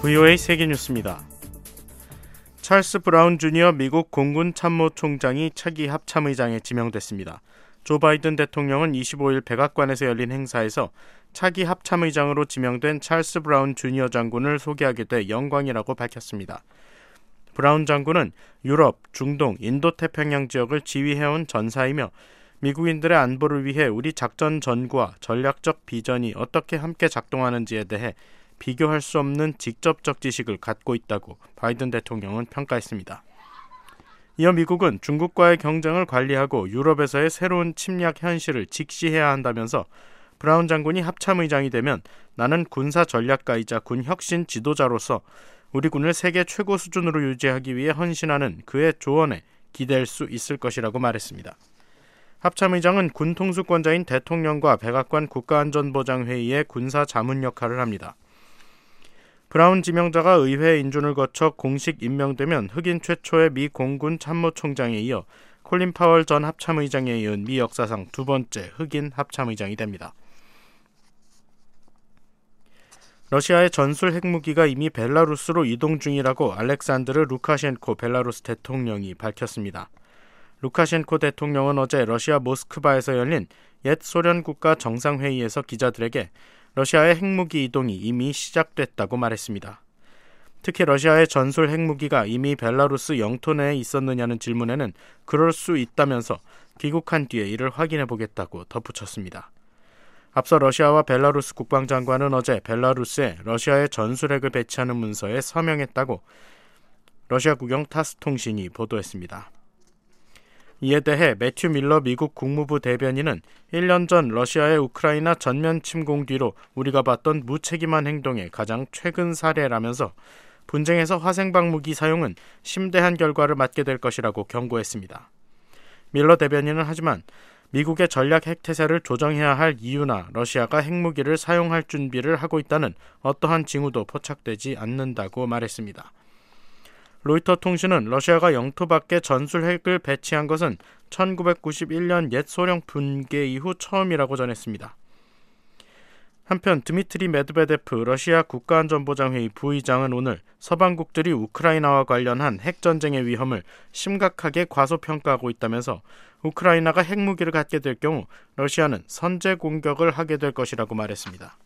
VOA 세계뉴스입니다. 찰스 브라운 주니어 미국 공군 참모총장이 차기 합참의장에 지명됐습니다. 조 바이든 대통령은 25일 백악관에서 열린 행사에서 차기 합참의장으로 지명된 찰스 브라운 주니어 장군을 소개하게 돼 영광이라고 밝혔습니다. 브라운 장군은 유럽, 중동, 인도태평양 지역을 지휘해온 전사이며 미국인들의 안보를 위해 우리 작전 전구와 전략적 비전이 어떻게 함께 작동하는지에 대해 비교할 수 없는 직접적 지식을 갖고 있다고 바이든 대통령은 평가했습니다. 이어 미국은 중국과의 경쟁을 관리하고 유럽에서의 새로운 침략 현실을 직시해야 한다면서 브라운 장군이 합참의장이 되면 나는 군사 전략가이자 군 혁신 지도자로서 우리 군을 세계 최고 수준으로 유지하기 위해 헌신하는 그의 조언에 기댈 수 있을 것이라고 말했습니다. 합참의장은 군 통수권자인 대통령과 백악관 국가안전보장회의의 군사 자문 역할을 합니다. 브라운 지명자가 의회 인준을 거쳐 공식 임명되면 흑인 최초의 미 공군 참모총장에 이어 콜린 파월 전 합참의장에 이은 미 역사상 두 번째 흑인 합참의장이 됩니다. 러시아의 전술 핵무기가 이미 벨라루스로 이동 중이라고 알렉산드르 루카셴코 벨라루스 대통령이 밝혔습니다. 루카셴코 대통령은 어제 러시아 모스크바에서 열린 옛 소련 국가 정상회의에서 기자들에게 러시아의 핵무기 이동이 이미 시작됐다고 말했습니다. 특히 러시아의 전술 핵무기가 이미 벨라루스 영토 내에 있었느냐는 질문에는 그럴 수 있다면서 귀국한 뒤에 이를 확인해 보겠다고 덧붙였습니다. 앞서 러시아와 벨라루스 국방장관은 어제 벨라루스에 러시아의 전술핵을 배치하는 문서에 서명했다고 러시아 국영 타스 통신이 보도했습니다. 이에 대해 매튜 밀러 미국 국무부 대변인은 1년 전 러시아의 우크라이나 전면 침공 뒤로 우리가 봤던 무책임한 행동의 가장 최근 사례라면서 분쟁에서 화생방 무기 사용은 심대한 결과를 맞게 될 것이라고 경고했습니다. 밀러 대변인은 하지만 미국의 전략 핵태세를 조정해야 할 이유나 러시아가 핵무기를 사용할 준비를 하고 있다는 어떠한 징후도 포착되지 않는다고 말했습니다. 로이터 통신은 러시아가 영토 밖에 전술핵을 배치한 것은 1991년 옛 소련 붕괴 이후 처음이라고 전했습니다. 한편 드미트리 메드베데프 러시아 국가안전보장회의 부의장은 오늘 서방국들이 우크라이나와 관련한 핵전쟁의 위험을 심각하게 과소평가하고 있다면서 우크라이나가 핵무기를 갖게 될 경우 러시아는 선제 공격을 하게 될 것이라고 말했습니다.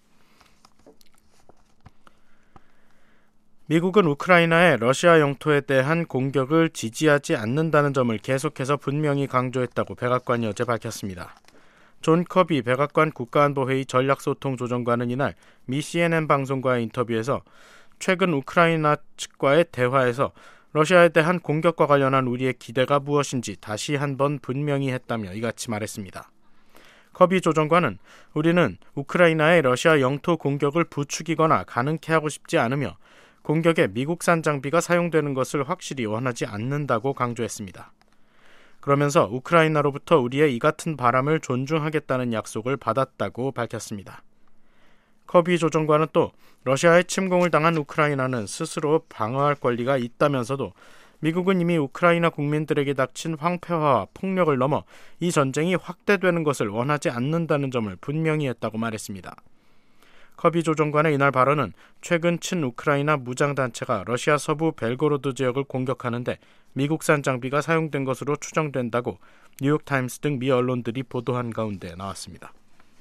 미국은 우크라이나의 러시아 영토에 대한 공격을 지지하지 않는다는 점을 계속해서 분명히 강조했다고 백악관이 어제 밝혔습니다. 존 커비 백악관 국가안보회의 전략소통조정관은 이날 미 CNN 방송과의 인터뷰에서 최근 우크라이나 측과의 대화에서 러시아에 대한 공격과 관련한 우리의 기대가 무엇인지 다시 한번 분명히 했다며 이같이 말했습니다. 커비 조정관은 우리는 우크라이나의 러시아 영토 공격을 부추기거나 가능케 하고 싶지 않으며 공격에 미국산 장비가 사용되는 것을 확실히 원하지 않는다고 강조했습니다. 그러면서 우크라이나로부터 우리의 이 같은 바람을 존중하겠다는 약속을 받았다고 밝혔습니다. 커비 조정관은 또 러시아의 침공을 당한 우크라이나는 스스로 방어할 권리가 있다면서도 미국은 이미 우크라이나 국민들에게 닥친 황폐화와 폭력을 넘어 이 전쟁이 확대되는 것을 원하지 않는다는 점을 분명히 했다고 말했습니다. 커비 조정관의 이날 발언은 최근 친우크라이나 무장단체가 러시아 서부 벨고로드 지역을 공격하는데 미국산 장비가 사용된 것으로 추정된다고 뉴욕타임스 등 미 언론들이 보도한 가운데 나왔습니다.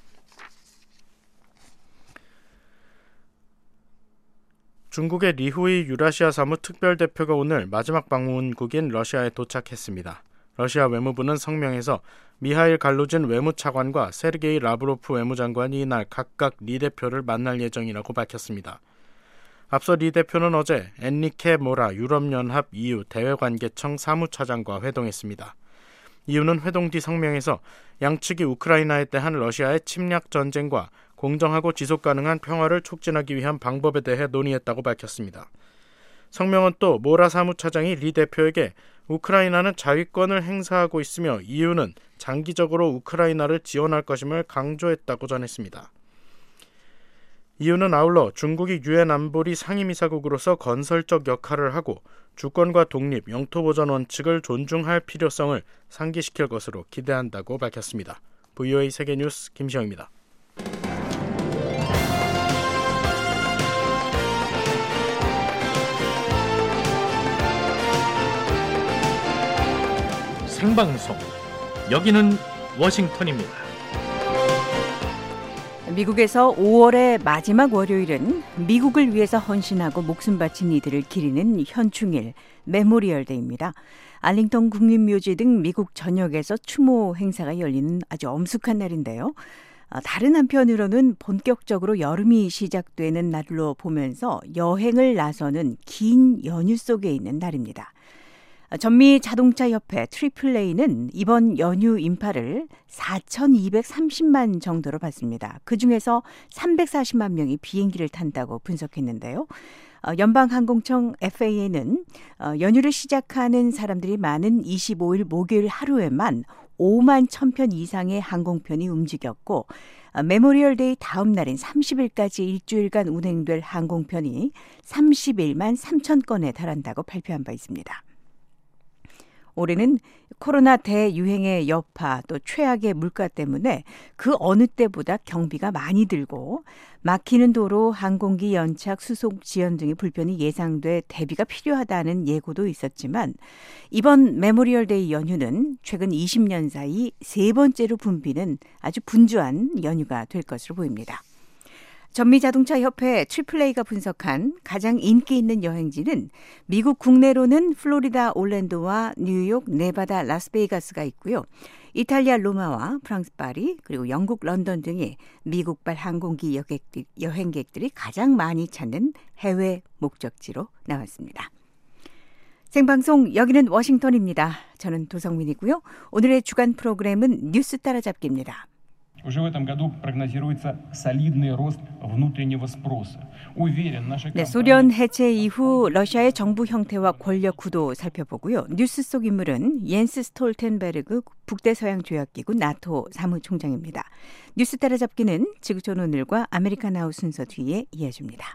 중국의 리후이 유라시아 사무 특별대표가 오늘 마지막 방문국인 러시아에 도착했습니다. 러시아 외무부는 성명에서 미하일 갈루진 외무차관과 세르게이 라브로프 외무장관이 이날 각각 리 대표를 만날 예정이라고 밝혔습니다. 앞서 리 대표는 어제 엔리케 모라 유럽연합 EU 대외관계청 사무차장과 회동했습니다. EU는 회동 뒤 성명에서 양측이 우크라이나에 대한 러시아의 침략 전쟁과 공정하고 지속가능한 평화를 촉진하기 위한 방법에 대해 논의했다고 밝혔습니다. 성명은 또 모라 사무차장이 리 대표에게 우크라이나는 자위권을 행사하고 있으며 EU는 장기적으로 우크라이나를 지원할 것임을 강조했다고 전했습니다. EU는 아울러 중국이 유엔 안보리 상임이사국으로서 건설적 역할을 하고 주권과 독립, 영토 보전 원칙을 존중할 필요성을 상기시킬 것으로 기대한다고 밝혔습니다. VOA 세계뉴스 김시영입니다. 생방송. 여기는 워싱턴입니다. 미국에서 5월의 마지막 월요일은 미국을 위해서 헌신하고 목숨 바친 이들을 기리는 현충일 메모리얼데이입니다. 알링턴 국립묘지 등 미국 전역에서 추모 행사가 열리는 아주 엄숙한 날인데요. 다른 한편으로는 본격적으로 여름이 시작되는 날로 보면서 여행을 나서는 긴 연휴 속에 있는 날입니다. 전미 자동차 협회 AAA는 이번 연휴 인파를 4,230만 정도로 봤습니다. 그중에서 340만 명이 비행기를 탄다고 분석했는데요. 연방항공청 FAA는 연휴를 시작하는 사람들이 많은 25일 목요일 하루에만 5만 1,000편 이상의 항공편이 움직였고 메모리얼데이 다음 날인 30일까지 일주일간 운행될 항공편이 31만 3천 건에 달한다고 발표한 바 있습니다. 올해는 코로나 대유행의 여파 또 최악의 물가 때문에 그 어느 때보다 경비가 많이 들고 막히는 도로, 항공기 연착, 수속 지연 등의 불편이 예상돼 대비가 필요하다는 예고도 있었지만 이번 메모리얼데이 연휴는 최근 20년 사이 세 번째로 붐비는 아주 분주한 연휴가 될 것으로 보입니다. 전미자동차협회 AAA가 분석한 가장 인기 있는 여행지는 미국 국내로는 플로리다 올랜도와 뉴욕, 네바다, 라스베이거스가 있고요. 이탈리아 로마와 프랑스 파리 그리고 영국 런던 등이 미국발 항공기 여행객들이 가장 많이 찾는 해외 목적지로 나왔습니다. 생방송 여기는 워싱턴입니다. 저는 도성민이고요. 오늘의 주간 프로그램은 뉴스 따라잡기입니다. Уже в этом году прогнозируется солидный рост внутреннего спроса. Уверен, наши 네, 소련 해체 이후 러시아의 정부 형태와 권력 구도 살펴보고요. 뉴스 속 인물은 옌스 스톨텐베르그 북대서양조약기구 나토 사무총장입니다. 뉴스 따라잡기는 지구촌 오늘과 아메리칸 하우 순서 뒤에 이어집니다.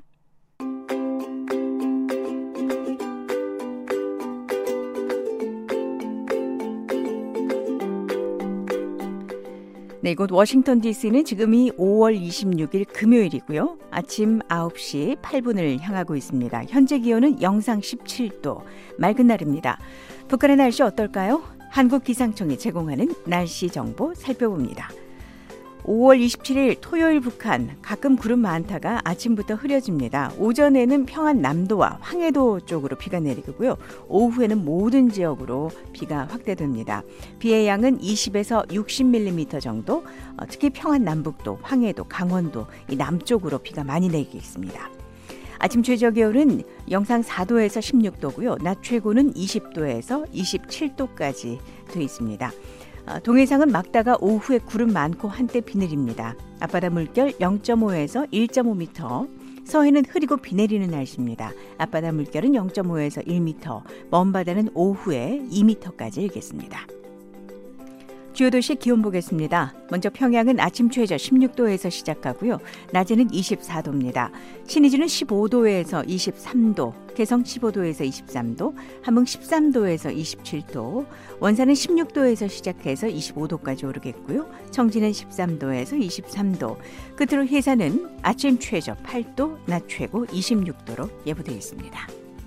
네, 이곳 워싱턴 DC는 지금이 5월 26일 금요일이고요. 아침 9시 8분을 향하고 있습니다. 현재 기온은 영상 17도, 맑은 날입니다. 북한의 날씨 어떨까요? 한국기상청이 제공하는 날씨 정보 살펴봅니다. 5월 27일 토요일 북한 가끔 구름 많다가 아침부터 흐려집니다. 오전에는 평안 남도와 황해도 쪽으로 비가 내리고요. 오후에는 모든 지역으로 비가 확대됩니다. 비의 양은 20에서 60mm 정도, 특히 평안 남북도, 황해도, 강원도 이 남쪽으로 비가 많이 내리겠습니다. 아침 최저 기온은 영상 4도에서 16도고요. 낮 최고는 20도에서 27도까지 돼 있습니다. 동해상은 막다가 오후에 구름 많고 한때 비 내립니다. 앞바다 물결 0.5에서 1.5m, 서해는 흐리고 비 내리는 날씨입니다. 앞바다 물결은 0.5에서 1m, 먼바다는 오후에 2m까지 일겠습니다. 주요 도시 기온 보겠습니다. 먼저 평양은 아침 최저 16도에서 시작하고요. 낮에는 24도입니다. 신의주는 15도에서 23도, 개성 15도에서 23도, 함흥 13도에서 27도, 원산은 16도에서 시작해서 25도까지 오르겠고요. 청진은 13도에서 23도, 끝으로 해산은 아침 최저 8도, 낮 최고 26도로 예보되어 있습니다.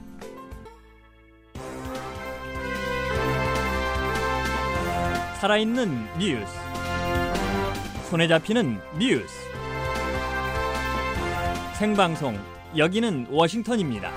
살아있는 뉴스, 손에 잡히는 뉴스, 생방송 여기는 워싱턴입니다.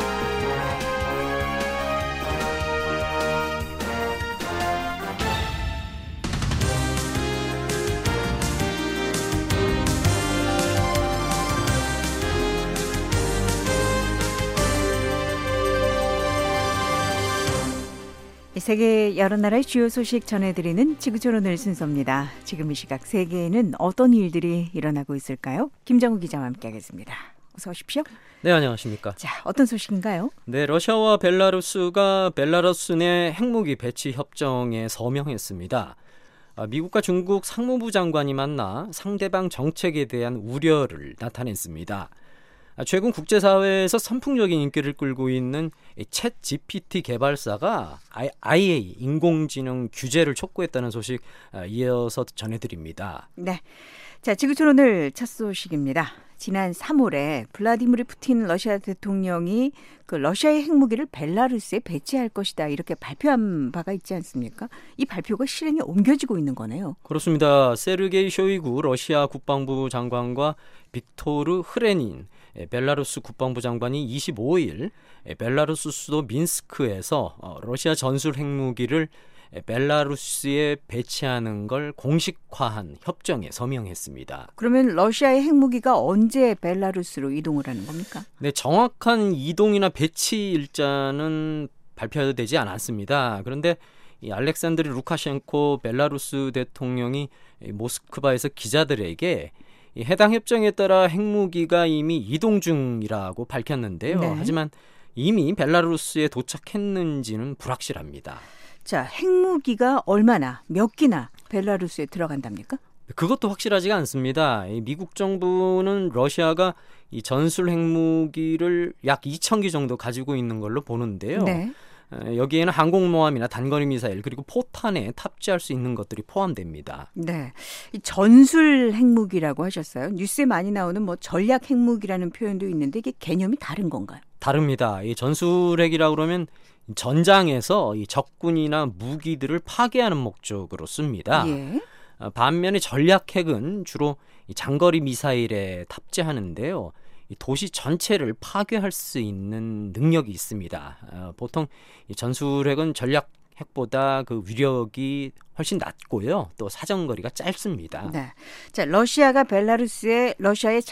세계 여러 나라의 주요 소식 전해드리는 지구촌 오늘 순서입니다. 지금 이 시각 세계에는 어떤 일들이 일어나고 있을까요? 김정우 기자와 함께하겠습니다. 어서 오십시오. 네, 안녕하십니까. 자, 어떤 소식인가요? 네, 러시아와 벨라루스가 벨라루스 내 핵무기 배치 협정에 서명했습니다. 미국과 중국 상무부 장관이 만나 상대방 정책에 대한 우려를 나타냈습니다. 최근 국제사회에서 선풍적인 인기를 끌고 있는 챗 GPT 개발사가 IA 인공지능 규제를 촉구했다는 소식 이어서 전해드립니다. 네, 자 지구촌 오늘 첫 소식입니다. 지난 3월에 블라디미르 푸틴 러시아 대통령이 그 러시아의 핵무기를 벨라루스에 배치할 것이다 이렇게 발표한 바가 있지 않습니까? 이 발표가 실행에 옮겨지고 있는 거네요. 그렇습니다. 세르게이 쇼이구 러시아 국방부 장관과 빅토르 흐레닌 벨라루스 국방부 장관이 25일 벨라루스 수도 민스크에서 러시아 전술 핵무기를 벨라루스에 배치하는 걸 공식화한 협정에 서명했습니다. 그러면 러시아의 핵무기가 언제 벨라루스로 이동을 하는 겁니까? 네, 정확한 이동이나 배치 일자는 발표되지 않았습니다. 그런데 이 알렉산드르 루카셴코 벨라루스 대통령이 모스크바에서 기자들에게 이 해당 협정에 따라 핵무기가 이미 이동 중이라고 밝혔는데요. 네. 하지만 이미 벨라루스에 도착했는지는 불확실합니다. 자, 핵무기가 얼마나 몇 기나 벨라루스에 들어간답니까? 그것도 확실하지가 않습니다. 이 미국 정부는 러시아가 이 전술 핵무기를 약 2,000기 정도 가지고 있는 걸로 보는데요. 네. 여기에는 항공모함이나 단거리 미사일 그리고 포탄에 탑재할 수 있는 것들이 포함됩니다. 네, 이 전술 핵무기라고 하셨어요. 뉴스에 많이 나오는 뭐 전략 핵무기라는 표현도 있는데 이게 개념이 다른 건가요? 다릅니다. 이 전술핵이라고 그러면 전장에서 이 적군이나 무기들을 파괴하는 목적으로 씁니다. 예. 반면에 전략핵은 주로 이 장거리 미사일에 탑재하는데요. 이 도시 전체를 파괴할 수 있는 능력이 있습니다. 보통 이 전술핵은 전략핵보다 그 위력이 훨씬 낮고요. 또 사정거리가 짧습니다. 네. 자, 러시아가 벨라루스에 러시아의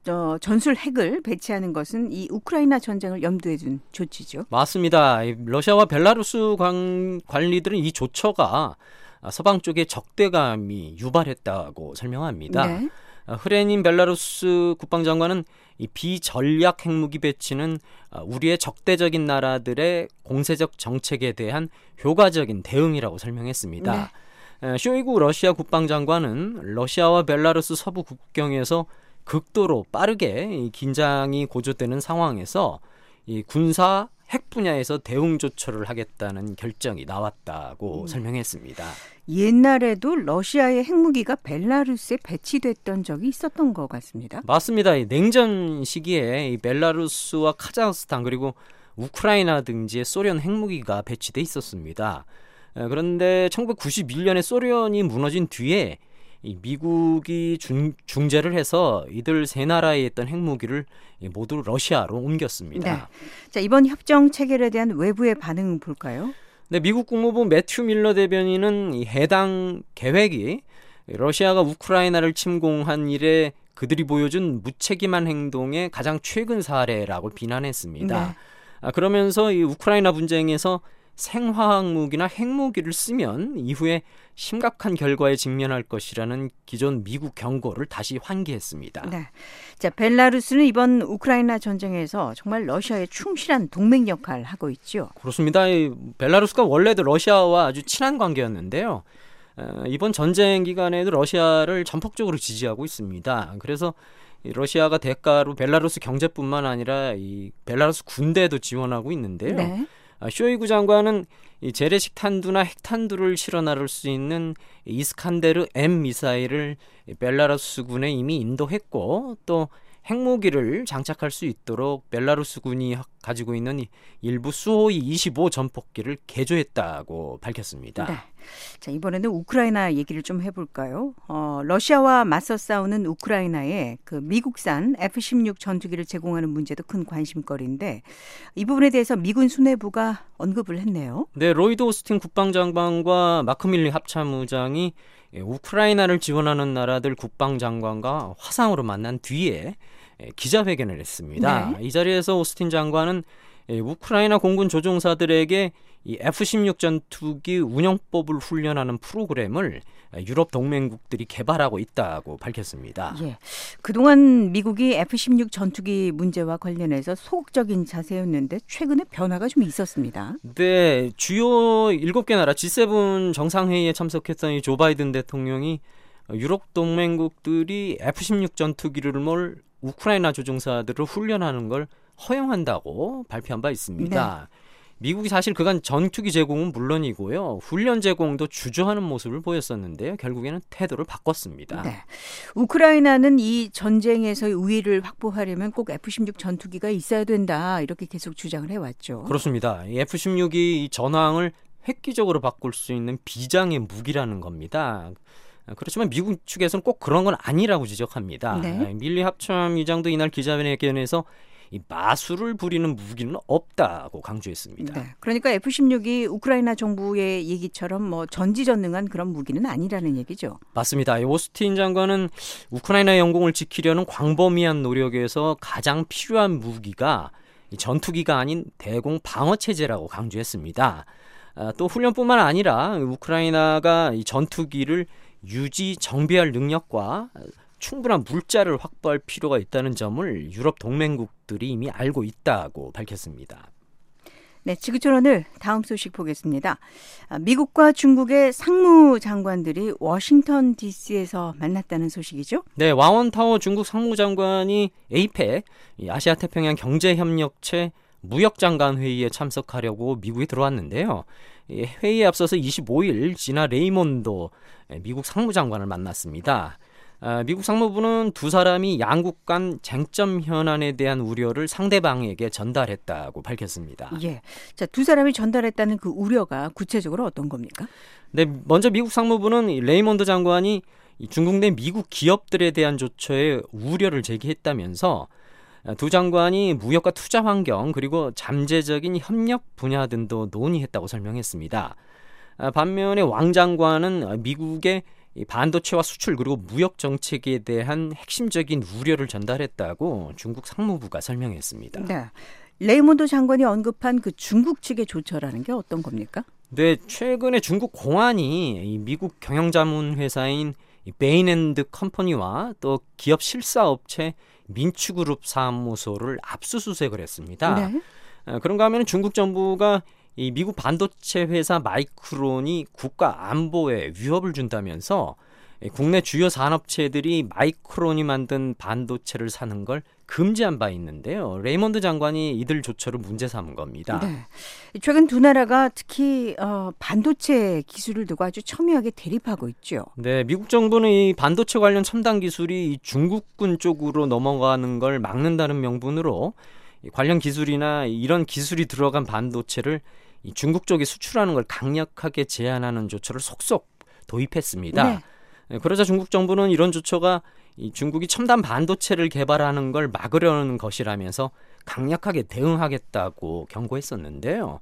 전술 핵을 배치하는 것은 이 우크라이나 전쟁을 염두에 둔 조치죠. 맞습니다. 러시아와 벨라루스 관리들은 이 조처가 서방 쪽의 적대감이 유발했다고 설명합니다. 네. 흐레닌 벨라루스 국방장관은 이 비전략 핵무기 배치는 우리의 적대적인 나라들의 공세적 정책에 대한 효과적인 대응이라고 설명했습니다. 네. 쇼이구 러시아 국방장관은 러시아와 벨라루스 서부 국경에서 극도로 빠르게 이 긴장이 고조되는 상황에서 이 군사 핵 분야에서 대응 조처를 하겠다는 결정이 나왔다고 설명했습니다. 옛날에도 러시아의 핵무기가 벨라루스에 배치됐던 적이 있었던 것 같습니다. 맞습니다. 이 냉전 시기에 이 벨라루스와 카자흐스탄 그리고 우크라이나 등지에 소련 핵무기가 배치돼 있었습니다. 그런데 1991년에 소련이 무너진 뒤에 이 미국이 중재를 해서 이들 세 나라에 있던 핵무기를 모두 러시아로 옮겼습니다. 네. 자, 이번 협정 체결에 대한 외부의 반응 볼까요? 네, 미국 국무부 매튜 밀러 대변인은 이 해당 계획이 러시아가 우크라이나를 침공한 이래 그들이 보여준 무책임한 행동의 가장 최근 사례라고 비난했습니다. 네. 그러면서 이 우크라이나 분쟁에서 생화학 무기나 핵무기를 쓰면 이후에 심각한 결과에 직면할 것이라는 기존 미국 경고를 다시 환기했습니다. 네. 자, 벨라루스는 이번 우크라이나 전쟁에서 정말 러시아의 충실한 동맹 역할을 하고 있죠. 그렇습니다. 벨라루스가 원래도 러시아와 아주 친한 관계였는데요. 이번 전쟁 기간에도 러시아를 전폭적으로 지지하고 있습니다. 그래서 러시아가 대가로 벨라루스 경제뿐만 아니라 이 벨라루스 군대도 지원하고 있는데요. 네. 쇼이구 장관은 이 재래식 탄두나 핵탄두를 실어 나를 수 있는 이스칸데르 M 미사일을 벨라루스군에 이미 인도했고 또 핵무기를 장착할 수 있도록 벨라루스군이 가지고 있는 일부 수호이 25 전폭기를 개조했다고 밝혔습니다. 네. 자, 이번에는 우크라이나 얘기를 좀 해볼까요? 러시아와 맞서 싸우는 우크라이나에 그 미국산 F-16 전투기를 제공하는 문제도 큰 관심거리인데 이 부분에 대해서 미군 수뇌부가 언급을 했네요. 네, 로이드 오스틴 국방장관과 마크 밀리 합참의장이 우크라이나를 지원하는 나라들 국방장관과 화상으로 만난 뒤에 기자회견을 했습니다. 네. 이 자리에서 오스틴 장관은 우크라이나 공군 조종사들에게 이 F-16 전투기 운영법을 훈련하는 프로그램을 유럽 동맹국들이 개발하고 있다고 밝혔습니다. 예. 그동안 미국이 F-16 전투기 문제와 관련해서 소극적인 자세였는데 최근에 변화가 좀 있었습니다. 네, 주요 7개 나라 G7 정상회의에 참석했던 이 조 바이든 대통령이 유럽 동맹국들이 F-16 전투기를 몰 우크라이나 조종사들을 훈련하는 걸 허용한다고 발표한 바 있습니다. 미국이 사실 그간 전투기 제공은 물론이고요. 훈련 제공도 주저하는 모습을 보였었는데요. 결국에는 태도를 바꿨습니다. 네. 우크라이나는 이 전쟁에서의 우위를 확보하려면 꼭 F-16 전투기가 있어야 된다. 이렇게 계속 주장을 해왔죠. 그렇습니다. 이 F-16이 이 전황을 획기적으로 바꿀 수 있는 비장의 무기라는 겁니다. 그렇지만 미국 측에서는 꼭 그런 건 아니라고 지적합니다. 네. 밀리 합참의장도 이날 기자회견에서 이 마술을 부리는 무기는 없다고 강조했습니다. 네. 그러니까 F-16이 우크라이나 정부의 얘기처럼 뭐 전지전능한 그런 무기는 아니라는 얘기죠. 맞습니다. 오스틴 장관은 우크라이나 영공을 지키려는 광범위한 노력에서 가장 필요한 무기가 전투기가 아닌 대공 방어 체제라고 강조했습니다. 또 훈련뿐만 아니라 우크라이나가 이 전투기를 유지 정비할 능력과 충분한 물자를 확보할 필요가 있다는 점을 유럽 동맹국들이 이미 알고 있다고 밝혔습니다. 네, 지구촌오늘 다음 소식 보겠습니다. 미국과 중국의 상무장관들이 워싱턴 DC에서 만났다는 소식이죠? 네, 와원타오 중국 상무장관이 APEC, 아시아태평양 경제협력체 무역장관 회의에 참석하려고 미국에 들어왔는데요. 회의에 앞서서 25일 지나 레이몬도 미국 상무장관을 만났습니다. 미국 상무부는 두 사람이 양국 간 쟁점 현안에 대한 우려를 상대방에게 전달했다고 밝혔습니다. 예. 자, 두 사람이 전달했다는 그 우려가 구체적으로 어떤 겁니까? 네, 먼저 미국 상무부는 레이몬드 장관이 중국 내 미국 기업들에 대한 조처에 우려를 제기했다면서 두 장관이 무역과 투자 환경 그리고 잠재적인 협력 분야 등도 논의했다고 설명했습니다. 반면에 왕 장관은 미국의 반도체와 수출 그리고 무역 정책에 대한 핵심적인 우려를 전달했다고 중국 상무부가 설명했습니다. 네. 레이몬드 장관이 언급한 그 중국 측의 조처라는 게 어떤 겁니까? 네, 최근에 중국 공안이 미국 경영자문회사인 베인앤드 컴퍼니와 또 기업 실사업체 민추그룹 사무소를 압수수색을 했습니다. 네. 그런가 하면 중국 정부가 이 미국 반도체 회사 마이크론이 국가 안보에 위협을 준다면서 국내 주요 산업체들이 마이크론이 만든 반도체를 사는 걸 금지한 바 있는데요. 레이몬드 장관이 이들 조처를 문제 삼은 겁니다. 네. 최근 두 나라가 특히 반도체 기술을 두고 아주 첨예하게 대립하고 있죠. 네, 미국 정부는 이 반도체 관련 첨단 기술이 중국군 쪽으로 넘어가는 걸 막는다는 명분으로 관련 기술이나 이런 기술이 들어간 반도체를 중국 쪽에 수출하는 걸 강력하게 제한하는 조처를 속속 도입했습니다. 네. 그러자 중국 정부는 이런 조처가 중국이 첨단 반도체를 개발하는 걸 막으려는 것이라면서 강력하게 대응하겠다고 경고했었는데요.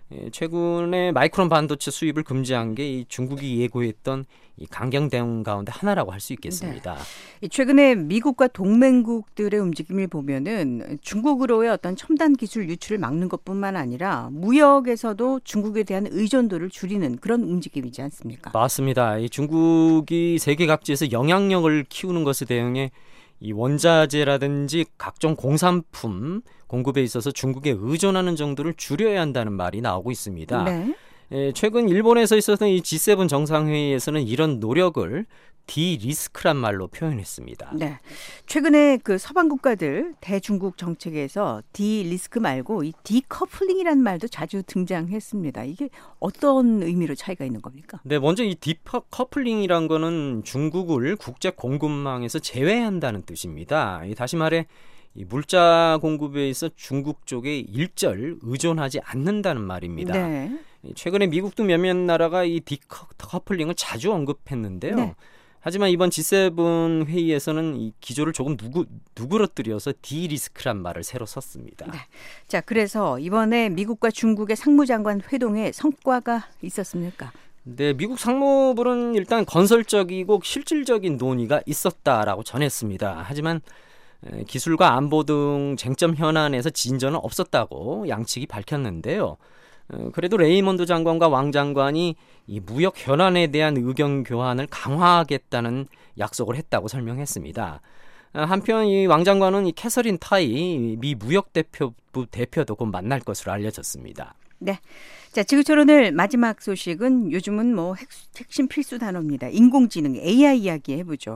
최근에 마이크론 반도체 수입을 금지한 게 이 중국이 예고했던 이 강경 대응 가운데 하나라고 할 수 있겠습니다. 네. 최근에 미국과 동맹국들의 움직임을 보면은 중국으로의 어떤 첨단 기술 유출을 막는 것뿐만 아니라 무역에서도 중국에 대한 의존도를 줄이는 그런 움직임이지 않습니까? 맞습니다. 이 중국이 세계 각지에서 영향력을 키우는 것에 대응해 이 원자재라든지 각종 공산품 공급에 있어서 중국에 의존하는 정도를 줄여야 한다는 말이 나오고 있습니다. 네. 최근 일본에서 있었던 이 G7 정상회의에서는 이런 노력을 디리스크란 말로 표현했습니다. 네. 최근에 그 서방 국가들 대중국 정책에서 디리스크 말고 이 디커플링이라는 말도 자주 등장했습니다. 이게 어떤 의미로 차이가 있는 겁니까? 네, 먼저 이 디커플링이란 거는 중국을 국제 공급망에서 제외한다는 뜻입니다. 다시 말해 이 물자 공급에 있어 중국 쪽에 일절 의존하지 않는다는 말입니다. 네. 최근에 미국도 몇몇 나라가 이 디커플링을 자주 언급했는데요. 네. 하지만 이번 G7 회의에서는 이 기조를 조금 누그러뜨려서 디리스크란 말을 새로 썼습니다. 네. 자, 그래서 이번에 미국과 중국의 상무장관 회동에 성과가 있었습니까? 네, 미국 상무부는 일단 건설적이고 실질적인 논의가 있었다라고 전했습니다. 하지만 기술과 안보 등 쟁점 현안에서 진전은 없었다고 양측이 밝혔는데요. 그래도 레이몬드 장관과 왕 장관이 이 무역 현안에 대한 의견 교환을 강화하겠다는 약속을 했다고 설명했습니다. 한편 이 왕 장관은 이 캐서린 타이 미 무역대표부 대표도 곧 만날 것으로 알려졌습니다. 네. 자, 지구촌오늘 마지막 소식은 요즘은 뭐 핵심 필수 단어입니다. 인공지능 AI 이야기 해보죠.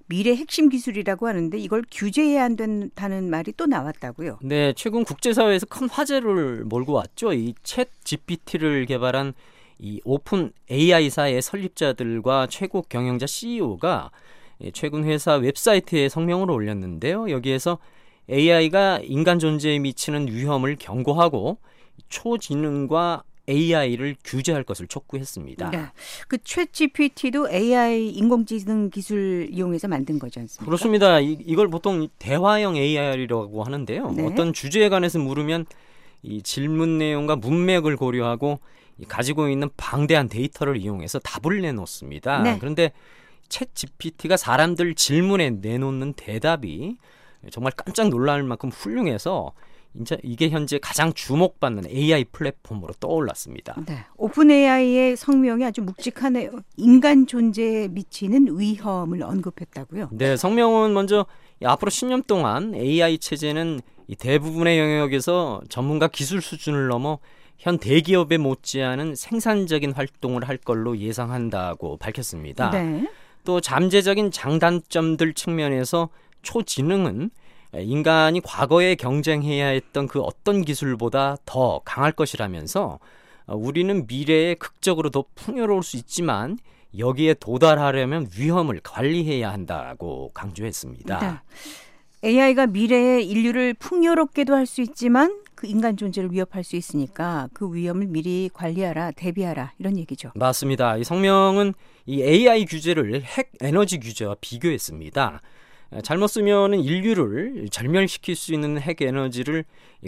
미래 핵심 기술이라고 하는데 이걸 규제해야 한다는 말이 또 나왔다고요. 네, 최근 국제사회에서 큰 화제를 몰고 왔죠. 이 챗 GPT를 개발한 이 오픈 AI사의 설립자들과 최고 경영자 CEO가 최근 회사 웹사이트에 성명을 올렸는데요. 여기에서 AI가 인간 존재에 미치는 위험을 경고하고 초지능과 AI를 규제할 것을 촉구했습니다. 네. 그 챗 GPT도 AI 인공지능 기술 이용해서 만든 거지 않습니까? 그렇습니다. 이걸 보통 대화형 AI라고 하는데요. 네. 어떤 주제에 관해서 물으면 이 질문 내용과 문맥을 고려하고 가지고 있는 방대한 데이터를 이용해서 답을 내놓습니다. 네. 그런데 챗 GPT가 사람들 질문에 내놓는 대답이 정말 깜짝 놀랄 만큼 훌륭해서 이게 현재 가장 주목받는 AI 플랫폼으로 떠올랐습니다. 네. 오픈 AI의 성명이 아주 묵직하네요. 인간 존재에 미치는 위험을 언급했다고요? 네, 성명은 먼저 앞으로 10년 동안 AI 체제는 이 대부분의 영역에서 전문가 기술 수준을 넘어 현 대기업에 못지않은 생산적인 활동을 할 걸로 예상한다고 밝혔습니다. 네. 또 잠재적인 장단점들 측면에서 초지능은 인간이 과거에 경쟁해야 했던 그 어떤 기술보다 더 강할 것이라면서 우리는 미래에 극적으로 더 풍요로울 수 있지만 여기에 도달하려면 위험을 관리해야 한다고 강조했습니다. 네. AI가 미래에 인류를 풍요롭게도 할 수 있지만 그 인간 존재를 위협할 수 있으니까 그 위험을 미리 관리하라, 대비하라 이런 얘기죠. 맞습니다. 이 성명은 이 AI 규제를 핵 에너지 규제와 비교했습니다. 잘못 쓰면 인류를 절멸시킬 수 있는 핵 에너지를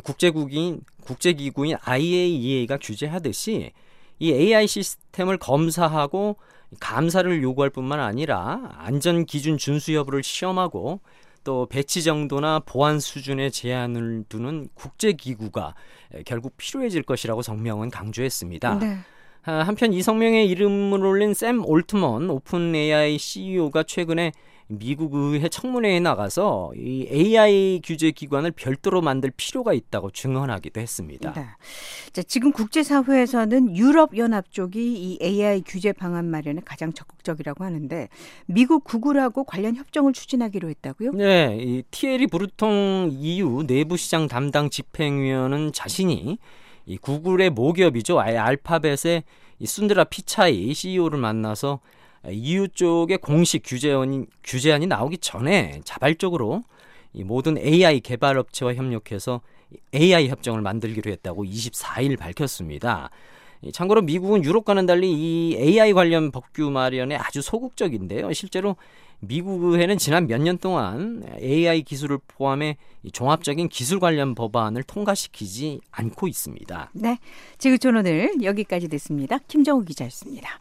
국제기구인 IAEA가 규제하듯이 이 AI 시스템을 검사하고 감사를 요구할 뿐만 아니라 안전 기준 준수 여부를 시험하고 또 배치 정도나 보안 수준의 제한을 두는 국제기구가 결국 필요해질 것이라고 성명은 강조했습니다. 네. 한편 이 성명에 이름을 올린 샘 올트먼 오픈 AI CEO가 최근에 미국 의회 청문회에 나가서 이 AI 규제 기관을 별도로 만들 필요가 있다고 증언하기도 했습니다. 네. 자, 지금 국제사회에서는 유럽연합 쪽이 이 AI 규제 방안 마련에 가장 적극적이라고 하는데 미국 구글하고 관련 협정을 추진하기로 했다고요? 네, 이 티에리 브루통 EU 내부시장 담당 집행위원은 자신이 이 구글의 모기업이죠. 알파벳의 이 순드라 피차이 CEO를 만나서 EU 쪽의 공식 규제안이 나오기 전에 자발적으로 이 모든 AI 개발 업체와 협력해서 AI 협정을 만들기로 했다고 24일 밝혔습니다. 참고로 미국은 유럽과는 달리 이 AI 관련 법규 마련에 아주 소극적인데요. 실제로 미국 의회는 지난 몇 년 동안 AI 기술을 포함해 종합적인 기술 관련 법안을 통과시키지 않고 있습니다. 네, 지구촌 오늘 여기까지 됐습니다. 김정우 기자였습니다.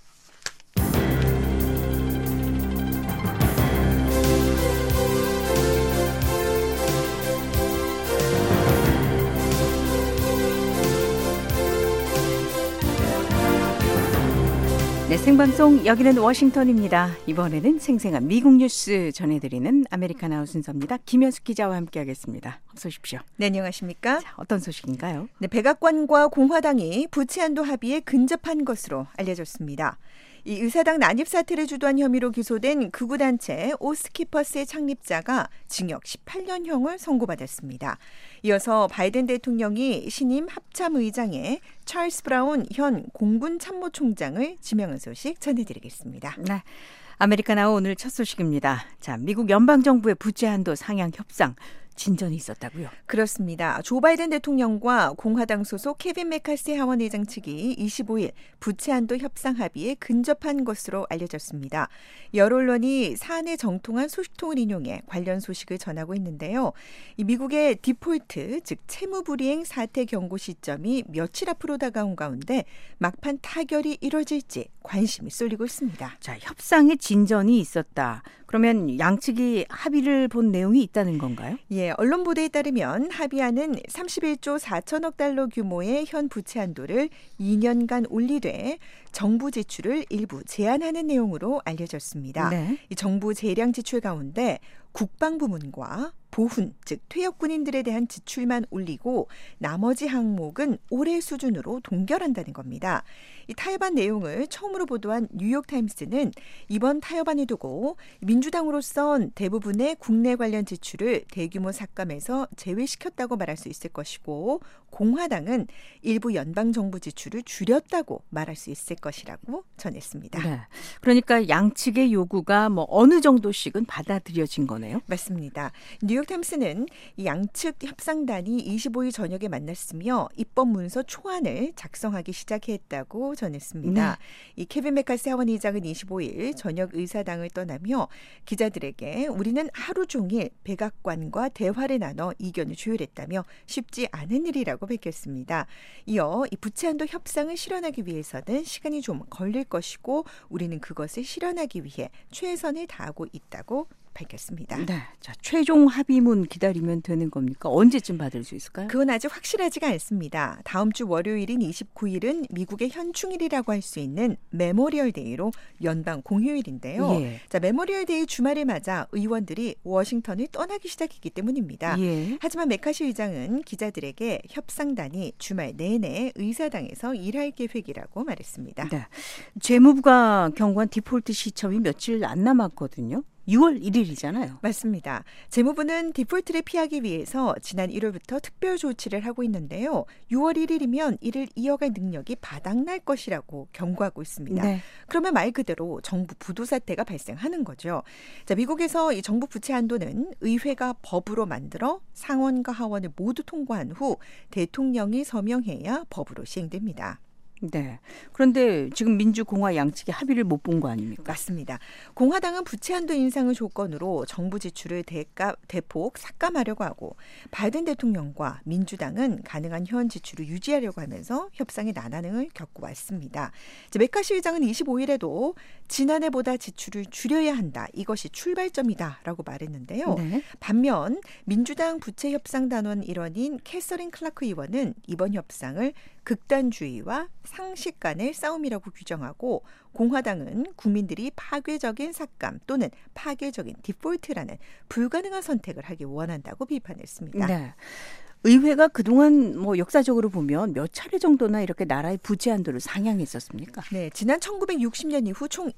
네, 생방송 여기는 워싱턴입니다. 이번에는 생생한 미국 뉴스 전해드리는 아메리카나우 순서입니다. 김현숙 기자와 함께하겠습니다. 어서 오십시오. 네, 안녕하십니까? 자, 어떤 소식인가요? 네, 백악관과 공화당이 부채한도 합의에 근접한 것으로 알려졌습니다. 이 의사당 난입 사태를 주도한 혐의로 기소된 극우단체 오스키퍼스의 창립자가 징역 18년형을 선고받았습니다. 이어서 바이든 대통령이 신임 합참의장에 찰스 브라운 현 공군 참모총장을 지명한 소식 전해드리겠습니다. 네, 아메리카나우 오늘 첫 소식입니다. 자, 미국 연방정부의 부채 한도 상향 협상 진전이 있었다고요? 그렇습니다. 조 바이든 대통령과 공화당 소속 케빈 메카시 하원의장 측이 25일 부채 한도 협상 합의에 근접한 것으로 알려졌습니다. 여러 언론이 사안에 정통한 소식통을 인용해 관련 소식을 전하고 있는데요. 이 미국의 디폴트, 즉 채무불이행 사태 경고 시점이 며칠 앞으로 다가온 가운데 막판 타결이 이뤄질지 관심이 쏠리고 있습니다. 자, 협상에 진전이 있었다. 그러면 양측이 합의를 본 내용이 있다는 건가요? 예, 언론 보도에 따르면 합의안은 31조 4천억 달러 규모의 현 부채 한도를 2년간 올리되 정부 지출을 일부 제한하는 내용으로 알려졌습니다. 네. 이 정부 재량 지출 가운데 국방 부문과 보훈, 즉 퇴역 군인들에 대한 지출만 올리고 나머지 항목은 올해 수준으로 동결한다는 겁니다. 이 타협안 내용을 처음으로 보도한 뉴욕타임스는 이번 타협안을 두고 민주당으로선 대부분의 국내 관련 지출을 대규모 삭감해서 제외시켰다고 말할 수 있을 것이고 공화당은 일부 연방정부 지출을 줄였다고 말할 수 있을 것이라고 전했습니다. 네. 그러니까 양측의 요구가 뭐 어느 정도씩은 받아들여진 거네요? 맞습니다. 뉴욕타임스는 이 양측 협상단이 25일 저녁에 만났으며 입법 문서 초안을 작성하기 시작했다고 전했습니다. 이 케빈 메카시 하원 의장은 25일 저녁 의사당을 떠나며 기자들에게 우리는 하루 종일 백악관과 대화를 나눠 의견을 조율했다며 쉽지 않은 일이라고 밝혔습니다. 이어 이 부채한도 협상을 실현하기 위해서는 시간이 좀 걸릴 것이고 우리는 그것을 실현하기 위해 최선을 다하고 있다고 밝혔습니다. 네, 자 최종 합의문 기다리면 되는 겁니까? 언제쯤 받을 수 있을까요? 그건 아직 확실하지가 않습니다. 다음 주 월요일인 29일은 미국의 현충일이라고 할 수 있는 메모리얼 데이로 연방 공휴일인데요. 예. 자, 메모리얼 데이 주말을 맞아 의원들이 워싱턴을 떠나기 시작했기 때문입니다. 예. 하지만 메카시 의장은 기자들에게 협상단이 주말 내내 의사당에서 일할 계획이라고 말했습니다. 네. 재무부가 경고한 디폴트 시점이 며칠 안 남았거든요. 6월 1일이잖아요. 맞습니다. 재무부는 디폴트를 피하기 위해서 지난 1월부터 특별 조치를 하고 있는데요. 6월 1일이면 이를 이어갈 능력이 바닥날 것이라고 경고하고 있습니다. 네. 그러면 말 그대로 정부 부도 사태가 발생하는 거죠. 자, 미국에서 이 정부 부채 한도는 의회가 법으로 만들어 상원과 하원을 모두 통과한 후 대통령이 서명해야 법으로 시행됩니다. 네. 그런데 지금 민주공화 양측이 합의를 못 본 거 아닙니까? 맞습니다. 공화당은 부채 한도 인상을 조건으로 정부 지출을 대폭 삭감하려고 하고 바이든 대통령과 민주당은 가능한 현 지출을 유지하려고 하면서 협상의 난항을 겪고 왔습니다. 메카시 의장은 25일에도 지난해보다 지출을 줄여야 한다. 이것이 출발점이다라고 말했는데요. 네. 반면 민주당 부채 협상 단원 일원인 캐서린 클라크 의원은 이번 협상을 극단주의와 상식 간의 싸움이라고 규정하고 공화당은 국민들이 파괴적인 삭감 또는 파괴적인 디폴트라는 불가능한 선택을 하기 원한다고 비판했습니다. 네. 의회가 그동안 뭐 역사적으로 보면 몇 차례 정도나 이렇게 나라의 부채 한도를 상향했었습니까? 네, 지난 1960년 이후 총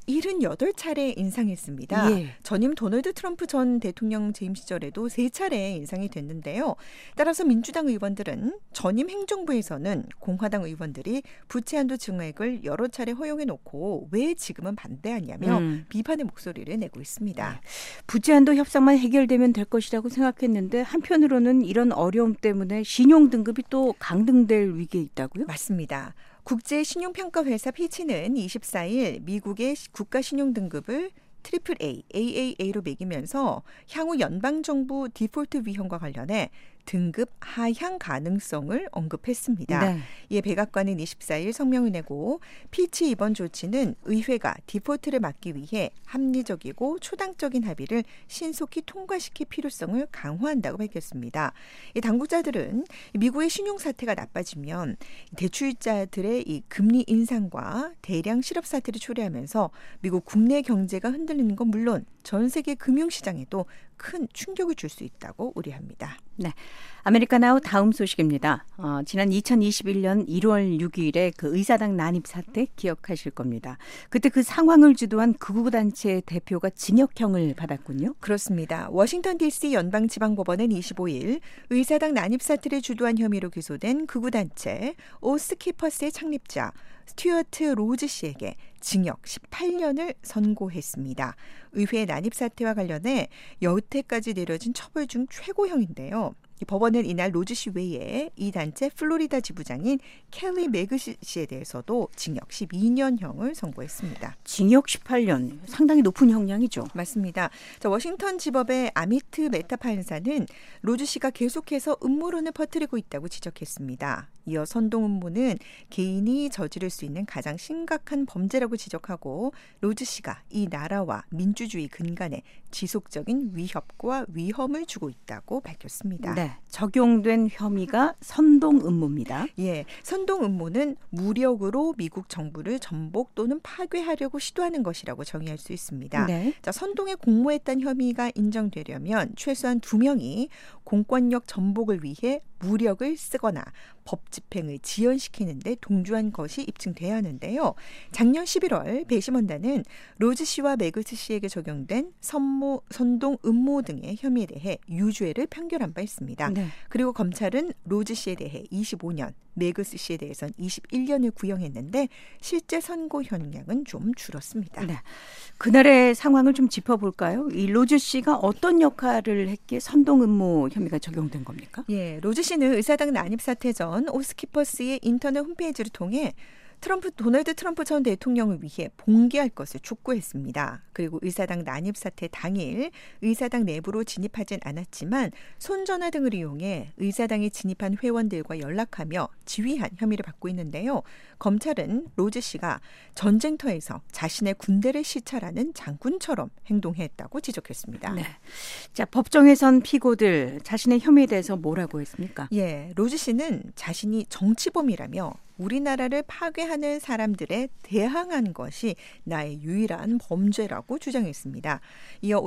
78차례 인상했습니다. 예. 전임 도널드 트럼프 전 대통령 재임 시절에도 3차례 인상이 됐는데요. 따라서 민주당 의원들은 전임 행정부에서는 공화당 의원들이 부채 한도 증액을 여러 차례 허용해놓고 왜 지금은 반대하냐며 비판의 목소리를 내고 있습니다. 부채 한도 협상만 해결되면 될 것이라고 생각했는데 한편으로는 이런 어려움 때문에 신용 등급이 또 강등될 위기에 있다고요? 맞습니다. 국제 신용평가 회사 피치는 24일 미국의 국가 신용 등급을 AAA, AAA로 매기면서 향후 연방정부 디폴트 위험과 관련해 등급 하향 가능성을 언급했습니다. 네. 이에 백악관은 24일 성명을 내고 피치 이번 조치는 의회가 디폴트를 막기 위해 합리적이고 초당적인 합의를 신속히 통과시킬 필요성을 강화한다고 밝혔습니다. 이 당국자들은 미국의 신용 사태가 나빠지면 대출자들의 이 금리 인상과 대량 실업 사태를 초래하면서 미국 국내 경제가 흔들리는 건 물론 전 세계 금융시장에도 큰 충격을 줄 수 있다고 우려합니다. 네, 아메리카나우 다음 소식입니다. 지난 2021년 1월 6일에 그 의사당 난입 사태 기억하실 겁니다. 그때 그 상황을 주도한 극우단체 대표가 징역형을 받았군요. 그렇습니다. 워싱턴 DC 연방지방법원은 25일 의사당 난입 사태를 주도한 혐의로 기소된 극우단체 오스키퍼스의 창립자 스튜어트 로즈 씨에게 징역 18년을 선고했습니다. 의회 난입 사태와 관련해 여태까지 내려진 처벌 중 최고형인데요. 법원은 이날 로즈 씨 외에 이 단체 플로리다 지부장인 켈리 매그 씨에 대해서도 징역 12년형을 선고했습니다. 징역 18년, 상당히 높은 형량이죠. 맞습니다. 자, 워싱턴 지법의 아미트 메타 판사는 로즈 씨가 계속해서 음모론을 퍼뜨리고 있다고 지적했습니다. 이어 선동 음모는 개인이 저지를 수 있는 가장 심각한 범죄라고 지적하고 로즈 씨가 이 나라와 민주주의 근간에 지속적인 위협과 위험을 주고 있다고 밝혔습니다. 네, 적용된 혐의가 선동 음모입니다. 예, 선동 음모는 무력으로 미국 정부를 전복 또는 파괴하려고 시도하는 것이라고 정의할 수 있습니다. 네. 자, 선동에 공모했다는 혐의가 인정되려면 최소한 2명이 공권력 전복을 위해 무력을 쓰거나 법 집행을 지연시키는 데 동조한 것이 입증돼야 하는데요. 작년 11월 배심원단은 로즈 씨와 매그스 씨에게 적용된 선동 음모 등의 혐의에 대해 유죄를 판결한 바 있습니다. 네. 그리고 검찰은 로즈 씨에 대해 25년, 매그스 씨에 대해서는 21년을 구형했는데 실제 선고 형량은 좀 줄었습니다. 네. 그날의 상황을 좀 짚어볼까요? 이 로즈 씨가 어떤 역할을 했기에 선동 음모 혐의가 적용된 겁니까? 예, 로즈 씨는 의사당 난입 사태 전 오스키퍼스의 인터넷 홈페이지를 통해 도널드 트럼프 전 대통령을 위해 봉기할 것을 촉구했습니다. 그리고 의사당 난입 사태 당일 의사당 내부로 진입하진 않았지만 손전화 등을 이용해 의사당에 진입한 회원들과 연락하며 지휘한 혐의를 받고 있는데요. 검찰은 로즈 씨가 전쟁터에서 자신의 군대를 시찰하는 장군처럼 행동했다고 지적했습니다. 네. 자, 법정에선 피고들 자신의 혐의에 대해서 뭐라고 했습니까? 예, 로즈 씨는 자신이 정치범이라며 우리나라를 파괴하는 사람들에 대항한 것이 나의 유일한 범죄라고 주장했습니다. 이어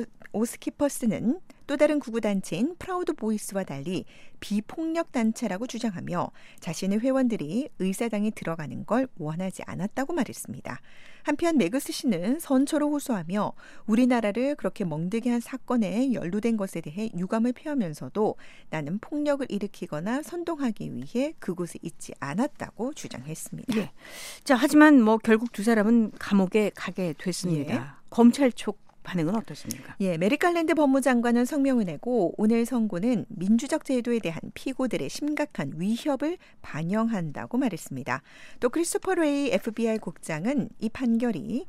오스키퍼스는 또 다른 구구단체인 프라우드 보이스와 달리 비폭력 단체라고 주장하며 자신의 회원들이 의사당에 들어가는 걸 원하지 않았다고 말했습니다. 한편 매그스 씨는 선처로 호소하며 우리나라를 그렇게 멍들게 한 사건에 연루된 것에 대해 유감을 표하면서도 나는 폭력을 일으키거나 선동하기 위해 그곳에 있지 않았다고 주장했습니다. 예. 자, 하지만 결국 두 사람은 감옥에 가게 됐습니다. 예. 검찰 쪽 반응은 어떻습니까? 예, 메릭 갈랜드 법무장관은 성명을 내고 오늘 선고는 민주적 제도에 대한 피고들의 심각한 위협을 반영한다고 말했습니다. 또 크리스토퍼 레이 FBI 국장은 이 판결이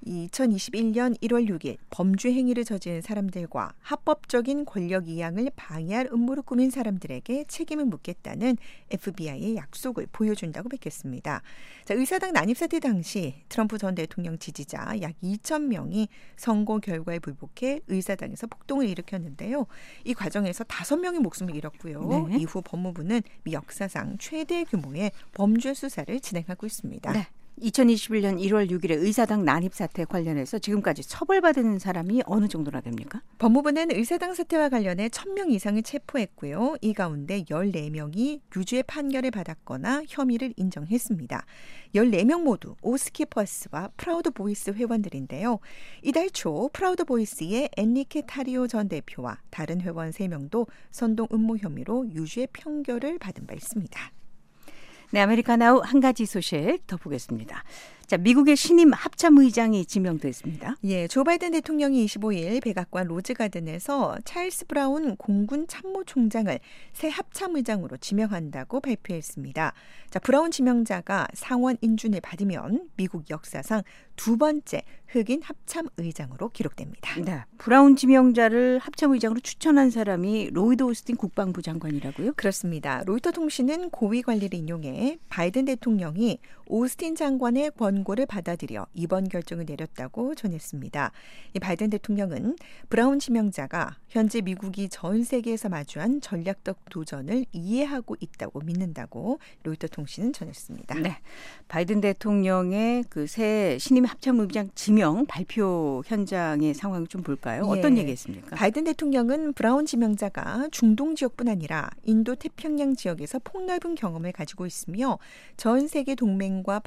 2021년 1월 6일 범죄 행위를 저지른 사람들과 합법적인 권력 이양을 방해할 음모를 꾸민 사람들에게 책임을 묻겠다는 FBI의 약속을 보여준다고 밝혔습니다. 자, 의사당 난입 사태 당시 트럼프 전 대통령 지지자 약 2,000명이 선거 결과에 불복해 의사당에서 폭동을 일으켰는데요. 이 과정에서 5명이 목숨을 잃었고요. 네. 이후 법무부는 역사상 최대 규모의 범죄 수사를 진행하고 있습니다. 네. 2021년 1월 6일에 의사당 난입 사태 관련해서 지금까지 처벌받은 사람이 어느 정도나 됩니까? 법무부는 의사당 사태와 관련해 1,000명 이상을 체포했고요. 이 가운데 14명이 유죄 판결을 받았거나 혐의를 인정했습니다. 14명 모두 오스키퍼스와 프라우드 보이스 회원들인데요. 이달 초 프라우드 보이스의 엔리케 타리오 전 대표와 다른 회원 3명도 선동 음모 혐의로 유죄 판결을 받은 바 있습니다. 네, 아메리카나우 한 가지 소식 더 보겠습니다. 자, 미국의 신임 합참의장이 지명됐습니다. 예, 조 바이든 대통령이 25일 백악관 로즈가든에서 찰스 브라운 공군 참모총장을 새 합참의장으로 지명한다고 발표했습니다. 자, 브라운 지명자가 상원 인준을 받으면 미국 역사상 2번째 흑인 합참의장으로 기록됩니다. 네, 브라운 지명자를 합참의장으로 추천한 사람이 로이드 오스틴 국방부 장관이라고요? 그렇습니다. 로이터 통신은 고위 관리를 인용해 바이든 대통령이 오스틴 장관의 권고를 받아들여 이번 결정을 내렸다고 전했습니다. 이 바이든 대통령은 브라운 지명자가 현재 미국이 전 세계에서 마주한 전략적 도전을 이해하고 있다고 믿는다고 로이터 통신은 전했습니다. 네, 바이든 대통령의 그 새 신임 합참의장 지명 발표 현장의 상황을 좀 볼까요? 어떤 얘기했습니까? 바이든 대통령은 브라운 지명자가 중동 지역뿐 아니라 인도 태평양 지역에서 폭넓은 경험을 가지고 있으며 전 세계 동맹과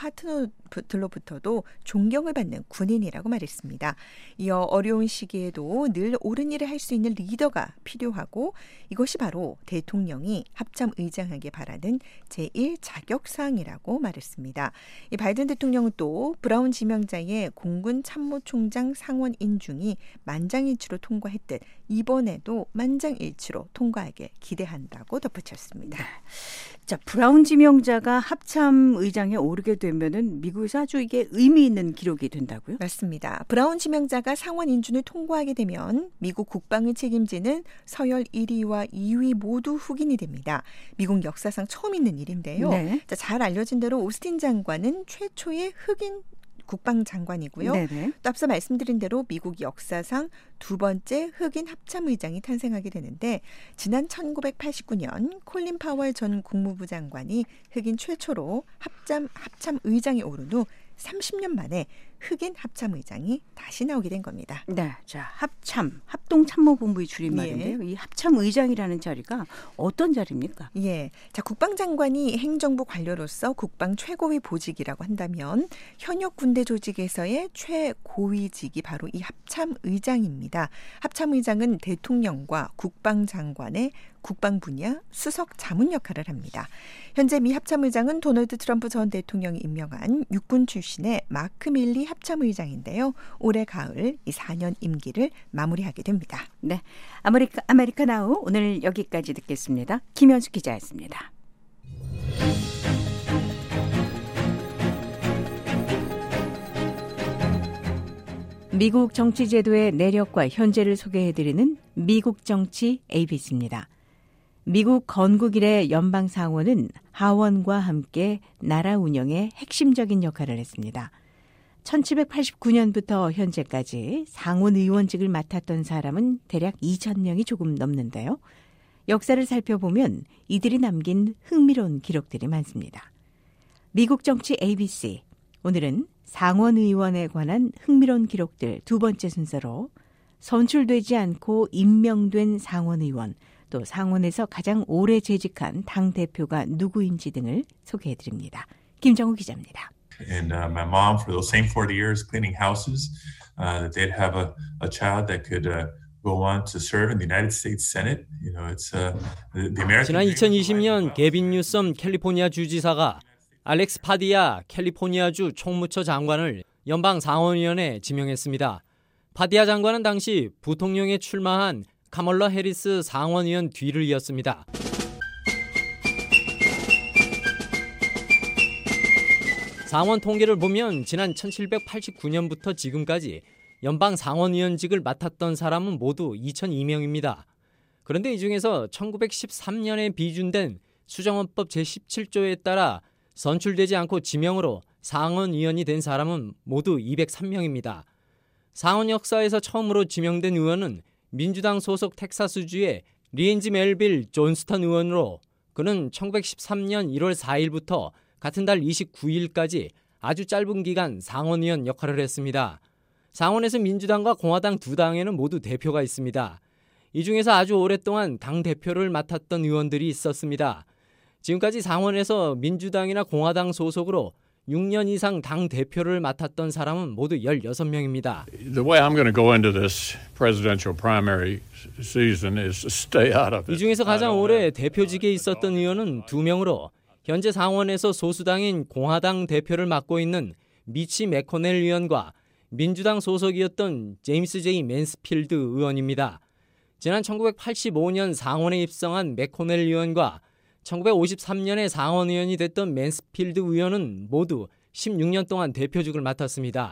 파트너들로부터도 존경을 받는 군인이라고 말했습니다. 이어 어려운 시기에도 늘 옳은 일을 할 수 있는 리더가 필요하고 이것이 바로 대통령이 합참의장하게 바라는 제1 자격사항이라고 말했습니다. 이 바이든 대통령은 또 브라운 지명자의 공군 참모총장 상원 인준이 만장일치로 통과했듯 이번에도 만장일치로 통과하길 기대한다고 덧붙였습니다. 자, 브라운 지명자가 합참의장에 오르게 되면은 미국에서 아주 이게 의미 있는 기록이 된다고요? 맞습니다. 브라운 지명자가 상원 인준을 통과하게 되면 미국 국방을 책임지는 서열 1위와 2위 모두 흑인이 됩니다. 미국 역사상 처음 있는 일인데요. 네. 자, 잘 알려진 대로 오스틴 장관은 최초의 흑인 국방장관이고요. 네네. 또 앞서 말씀드린 대로 미국 역사상 두 번째 흑인 합참의장이 탄생하게 되는데 지난 1989년 콜린 파월 전 국무부 장관이 흑인 최초로 합참의장에 오른 후 30년 만에 흑인 합참의장이 다시 나오게 된 겁니다. 네, 자 합동참모본부의 줄임말인데요. 예. 이 합참의장이라는 자리가 어떤 자리입니까? 예, 자 국방장관이 행정부 관료로서 국방 최고위 보직이라고 한다면 현역 군대 조직에서의 최고위직이 바로 이 합참의장입니다. 합참의장은 대통령과 국방장관의 국방 분야 수석 자문 역할을 합니다. 현재 미 합참의장은 도널드 트럼프 전 대통령이 임명한 육군 출신의 마크 밀리 합참의장인데요. 올해 가을 이 4년 임기를 마무리하게 됩니다. 네, 아메리카 나우 오늘 여기까지 듣겠습니다. 김현수 기자였습니다. 미국 정치 제도의 내력과 현재를 소개해드리는 미국 정치 ABC입니다. 미국 건국 이래 연방상원은 하원과 함께 나라 운영에 핵심적인 역할을 했습니다. 1789년부터 현재까지 상원 의원직을 맡았던 사람은 대략 2,000명이 조금 넘는데요. 역사를 살펴보면 이들이 남긴 흥미로운 기록들이 많습니다. 미국 정치 ABC, 오늘은 상원 의원에 관한 흥미로운 기록들 두 번째 순서로 선출되지 않고 임명된 상원 의원, 또 상원에서 가장 오래 재직한 당대표가 누구인지 등을 소개해드립니다. 김정우 기자입니다. And my mom, for those same 40 years cleaning houses, that they'd have a child that could go on to serve in the United States Senate. You know, it's the American. 지난 2020년 게빈 뉴섬 캘리포니아 주지사가 알렉스 파디아 캘리포니아주 총무처 장관을 연방 상원의원에 지명했습니다. 파디아 장관은 당시 부통령에 출마한 카멀라 해리스 상원의원 뒤를 이었습니다. 상원 통계를 보면 지난 1789년부터 지금까지 연방 상원의원직을 맡았던 사람은 모두 2,002명입니다. 그런데 이 중에서 1913년에 비준된 수정헌법 제17조에 따라 선출되지 않고 지명으로 상원의원이 된 사람은 모두 203명입니다. 상원 역사에서 처음으로 지명된 의원은 민주당 소속 텍사스주의 리엔지 멜빌 존스턴 의원으로 그는 1913년 1월 4일부터 같은 달 29일까지 아주 짧은 기간 상원의원 역할을 했습니다. 상원에서 민주당과 공화당 두 당에는 모두 대표가 있습니다. 이 중에서 아주 오랫동안 당대표를 맡았던 의원들이 있었습니다. 지금까지 상원에서 민주당이나 공화당 소속으로 6년 이상 당대표를 맡았던 사람은 모두 16명입니다. The way I'm going to go into this presidential primary season is to stay out of it. 이 중에서 가장 오래 대표직에 있었던 의원은 2명으로 현재 상원에서 소수당인 공화당 대표를 맡고 있는 미치 매코넬 의원과 민주당 소속이었던 제임스 제이 맨스필드 의원입니다. 지난 1985년 상원에 입성한 매코넬 의원과 1953년에 상원의원이 됐던 맨스필드 의원은 모두 16년 동안 대표직을 맡았습니다.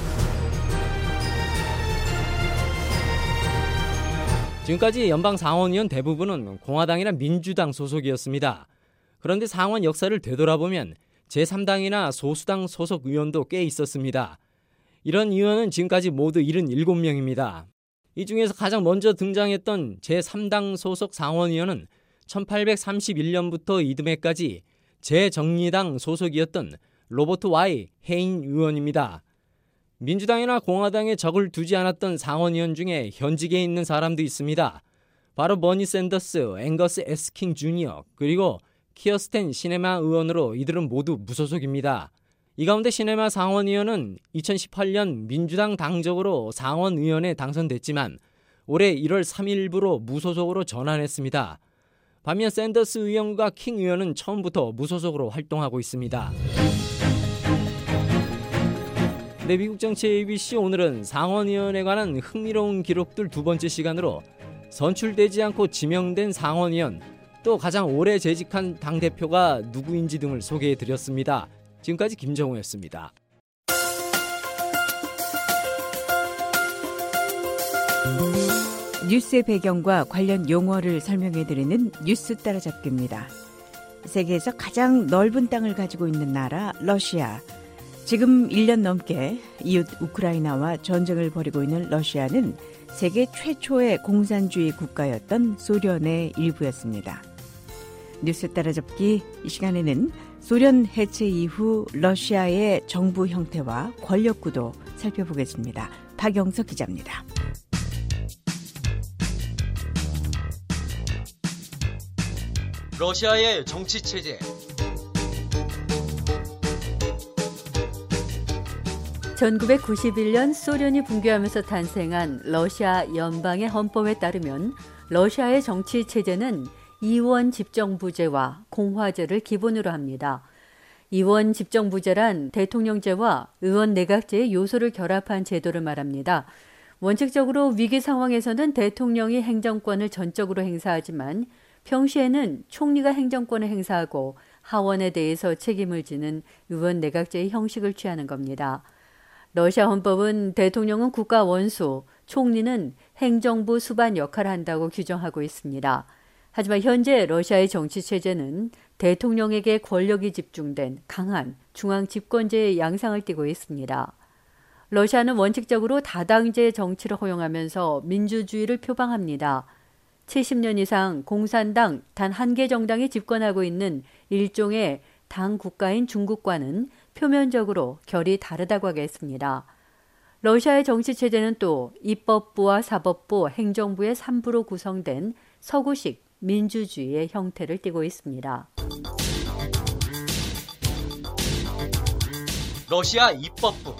지금까지 연방 상원의원 대부분은 공화당이나 민주당 소속이었습니다. 그런데 상원 역사를 되돌아보면 제3당이나 소수당 소속 의원도 꽤 있었습니다. 이런 의원은 지금까지 모두 77명입니다. 이 중에서 가장 먼저 등장했던 제3당 소속 상원의원은 1831년부터 이듬해까지 재정의당 소속이었던 로버트 Y. 헤인 의원입니다. 민주당이나 공화당에 적을 두지 않았던 상원의원 중에 현직에 있는 사람도 있습니다. 바로 버니 샌더스, 앵거스 에스킨 주니어, 그리고 키어스텐 시네마 의원으로 이들은 모두 무소속입니다. 이 가운데 시네마 상원의원은 2018년 민주당 당적으로 상원의원에 당선됐지만 올해 1월 3일부로 무소속으로 전환했습니다. 반면 샌더스 의원과 킹 의원은 처음부터 무소속으로 활동하고 있습니다. 네, 미국 정치 ABC 오늘은 상원의원에 관한 흥미로운 기록들 두 번째 시간으로 선출되지 않고 지명된 상원의원, 또 가장 오래 재직한 당대표가 누구인지 등을 소개해드렸습니다. 지금까지 김정우였습니다. 뉴스의 배경과 관련 용어를 설명해드리는 뉴스 따라잡기입니다. 세계에서 가장 넓은 땅을 가지고 있는 나라 러시아. 지금 1년 넘게 이웃 우크라이나와 전쟁을 벌이고 있는 러시아는 세계 최초의 공산주의 국가였던 소련의 일부였습니다. 뉴스 따라잡기 이 시간에는 소련 해체 이후 러시아의 정부 형태와 권력 구도 살펴보겠습니다. 박영석 기자입니다. 러시아의 정치 체제. (1991년) 소련이 붕괴하면서 탄생한 러시아 연방의 헌법에 따르면 러시아의 정치 체제는 이원 집정부제와 공화제를 기본으로 합니다. 이원 집정부제란 대통령제와 의원 내각제의 요소를 결합한 제도를 말합니다. 원칙적으로 위기 상황에서는 대통령이 행정권을 전적으로 행사하지만 평시에는 총리가 행정권을 행사하고 하원에 대해서 책임을 지는 의원 내각제의 형식을 취하는 겁니다. 러시아 헌법은 대통령은 국가 원수, 총리는 행정부 수반 역할을 한다고 규정하고 있습니다. 하지만 현재 러시아의 정치 체제는 대통령에게 권력이 집중된 강한 중앙 집권제의 양상을 띠고 있습니다. 러시아는 원칙적으로 다당제 정치를 허용하면서 민주주의를 표방합니다. 70년 이상 공산당 단 한 개 정당이 집권하고 있는 일종의 당 국가인 중국과는 표면적으로 결이 다르다고 하겠습니다. 러시아의 정치 체제는 또 입법부와 사법부, 행정부의 3부로 구성된 서구식 민주주의의 형태를 띠고 있습니다. 러시아 입법부.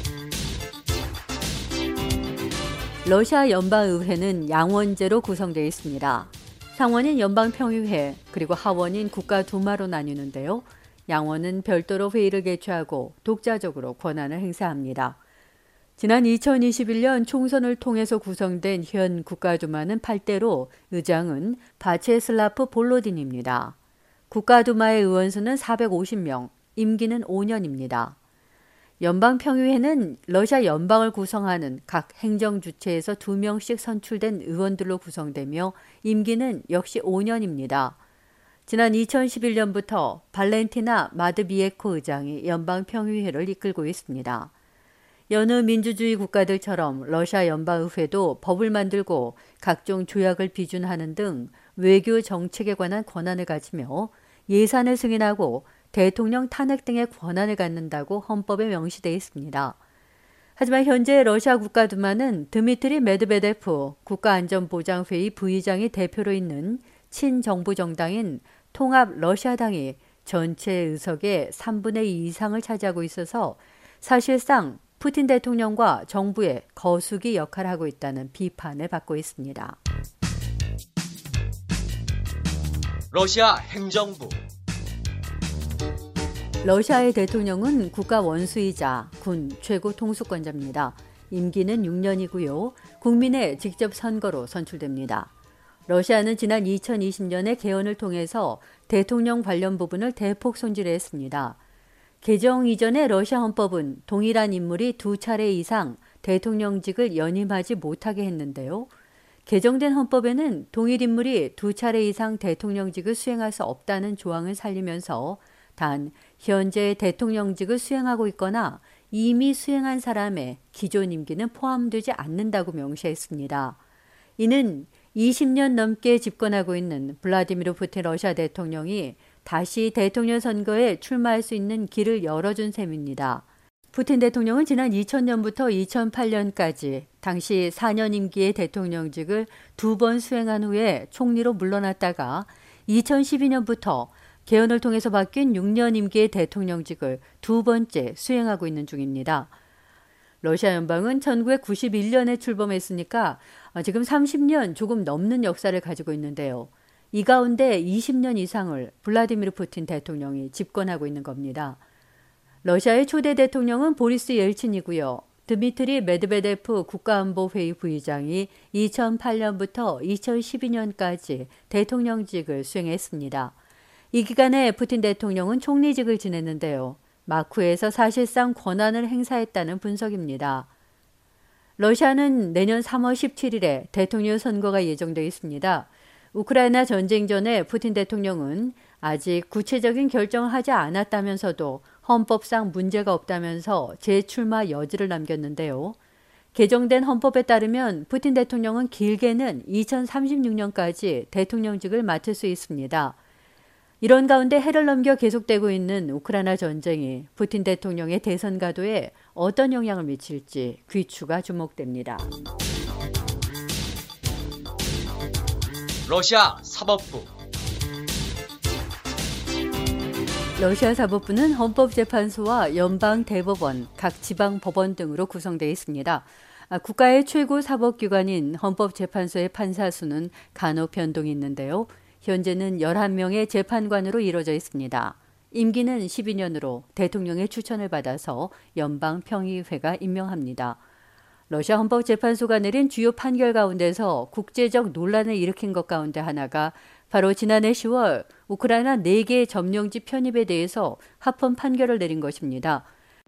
러시아 연방의회는 양원제로 구성되어 있습니다. 상원인 연방평의회 그리고 하원인 국가두마로 나뉘는데요. 양원은 별도로 회의를 개최하고 독자적으로 권한을 행사합니다. 지난 2021년 총선을 통해서 구성된 현 국가두마는 8대로 의장은 바체슬라프 볼로딘입니다. 국가두마의 의원수는 450명, 임기는 5년입니다. 연방평의회는 러시아 연방을 구성하는 각 행정주체에서 2명씩 선출된 의원들로 구성되며 임기는 역시 5년입니다. 지난 2011년부터 발렌티나 마드비에코 의장이 연방평의회를 이끌고 있습니다. 여느 민주주의 국가들처럼 러시아 연방의회도 법을 만들고 각종 조약을 비준하는 등 외교 정책에 관한 권한을 가지며 예산을 승인하고 대통령 탄핵 등의 권한을 갖는다고 헌법에 명시되어 있습니다. 하지만 현재 러시아 국가두마는 드미트리 메드베데프 국가안전보장회의 부의장이 대표로 있는 친정부 정당인 통합 러시아당이 전체 의석의 3분의 2 이상을 차지하고 있어서 사실상 푸틴 대통령과 정부의 거수기 역할을 하고 있다는 비판을 받고 있습니다. 러시아 행정부. 러시아의 대통령은 국가 원수이자 군 최고 통수권자입니다. 임기는 6년이고요. 국민의 직접 선거로 선출됩니다. 러시아는 지난 2020년에 개헌을 통해서 대통령 관련 부분을 대폭 손질했습니다. 개정 이전의 러시아 헌법은 동일한 인물이 2차례 이상 대통령직을 연임하지 못하게 했는데요. 개정된 헌법에는 동일 인물이 2차례 이상 대통령직을 수행할 수 없다는 조항을 살리면서 단 현재 대통령직을 수행하고 있거나 이미 수행한 사람의 기존 임기는 포함되지 않는다고 명시했습니다. 이는 20년 넘게 집권하고 있는 블라디미르 푸틴 러시아 대통령이 다시 대통령 선거에 출마할 수 있는 길을 열어준 셈입니다. 푸틴 대통령은 지난 2000년부터 2008년까지 당시 4년 임기의 대통령직을 2번 수행한 후에 총리로 물러났다가 2012년부터 개헌을 통해서 바뀐 6년 임기의 대통령직을 2번째 수행하고 있는 중입니다. 러시아 연방은 1991년에 출범했으니까 지금 30년 조금 넘는 역사를 가지고 있는데요. 이 가운데 20년 이상을 블라디미르 푸틴 대통령이 집권하고 있는 겁니다. 러시아의 초대 대통령은 보리스 옐친이고요. 드미트리 메드베데프 국가안보회의 부의장이 2008년부터 2012년까지 대통령직을 수행했습니다. 이 기간에 푸틴 대통령은 총리직을 지냈는데요. 마쿠에서 사실상 권한을 행사했다는 분석입니다. 러시아는 내년 3월 17일에 대통령 선거가 예정되어 있습니다. 우크라이나 전쟁 전에 푸틴 대통령은 아직 구체적인 결정을 하지 않았다면서도 헌법상 문제가 없다면서 재출마 여지를 남겼는데요. 개정된 헌법에 따르면 푸틴 대통령은 길게는 2036년까지 대통령직을 맡을 수 있습니다. 이런 가운데 해를 넘겨 계속되고 있는 우크라이나 전쟁이 푸틴 대통령의 대선 가도에 어떤 영향을 미칠지 귀추가 주목됩니다. 러시아 사법부. 러시아 사법부는 헌법재판소와 연방대법원, 각 지방법원 등으로 구성되어 있습니다. 국가의 최고 사법기관인 헌법재판소의 판사 수는 간혹 변동이 있는데요. 현재는 11명의 재판관으로 이루어져 있습니다. 임기는 12년으로 대통령의 추천을 받아서 연방평의회가 임명합니다. 러시아 헌법재판소가 내린 주요 판결 가운데서 국제적 논란을 일으킨 것 가운데 하나가 바로 지난해 10월 우크라이나 4개 점령지 편입에 대해서 합헌 판결을 내린 것입니다.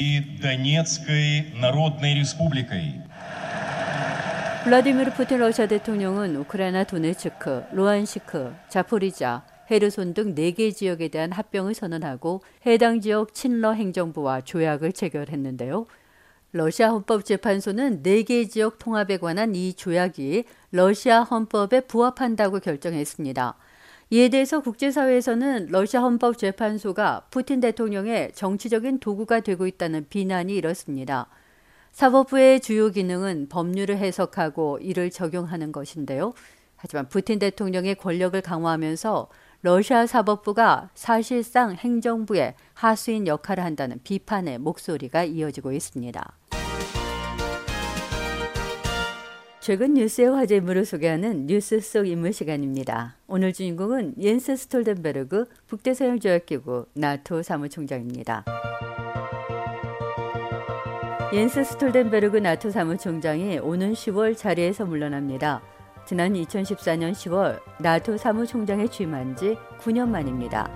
블라디미르 푸틴 러시아 대통령은 우크라이나 도네츠크, 루안시크, 자포리자, 헤르손 등 4개 지역에 대한 합병을 선언하고 해당 지역 친러 행정부와 조약을 체결했는데요. 러시아 헌법재판소는 4개 지역 통합에 관한 이 조약이 러시아 헌법에 부합한다고 결정했습니다. 이에 대해서 국제사회에서는 러시아 헌법재판소가 푸틴 대통령의 정치적인 도구가 되고 있다는 비난이 일었습니다. 사법부의 주요 기능은 법률을 해석하고 이를 적용하는 것인데요. 하지만 푸틴 대통령의 권력을 강화하면서 러시아 사법부가 사실상 행정부의 하수인 역할을 한다는 비판의 목소리가 이어지고 있습니다. 최근 뉴스의 화제 인물을 소개하는 뉴스 속 인물 시간입니다. 오늘 주인공은 옌스 스톨텐베르그 북대서양조약기구 나토 사무총장입니다. 옌스 스톨텐베르그 나토 사무총장이 오는 10월 자리에서 물러납니다. 지난 2014년 10월 나토 사무총장에 취임한 지 9년 만입니다.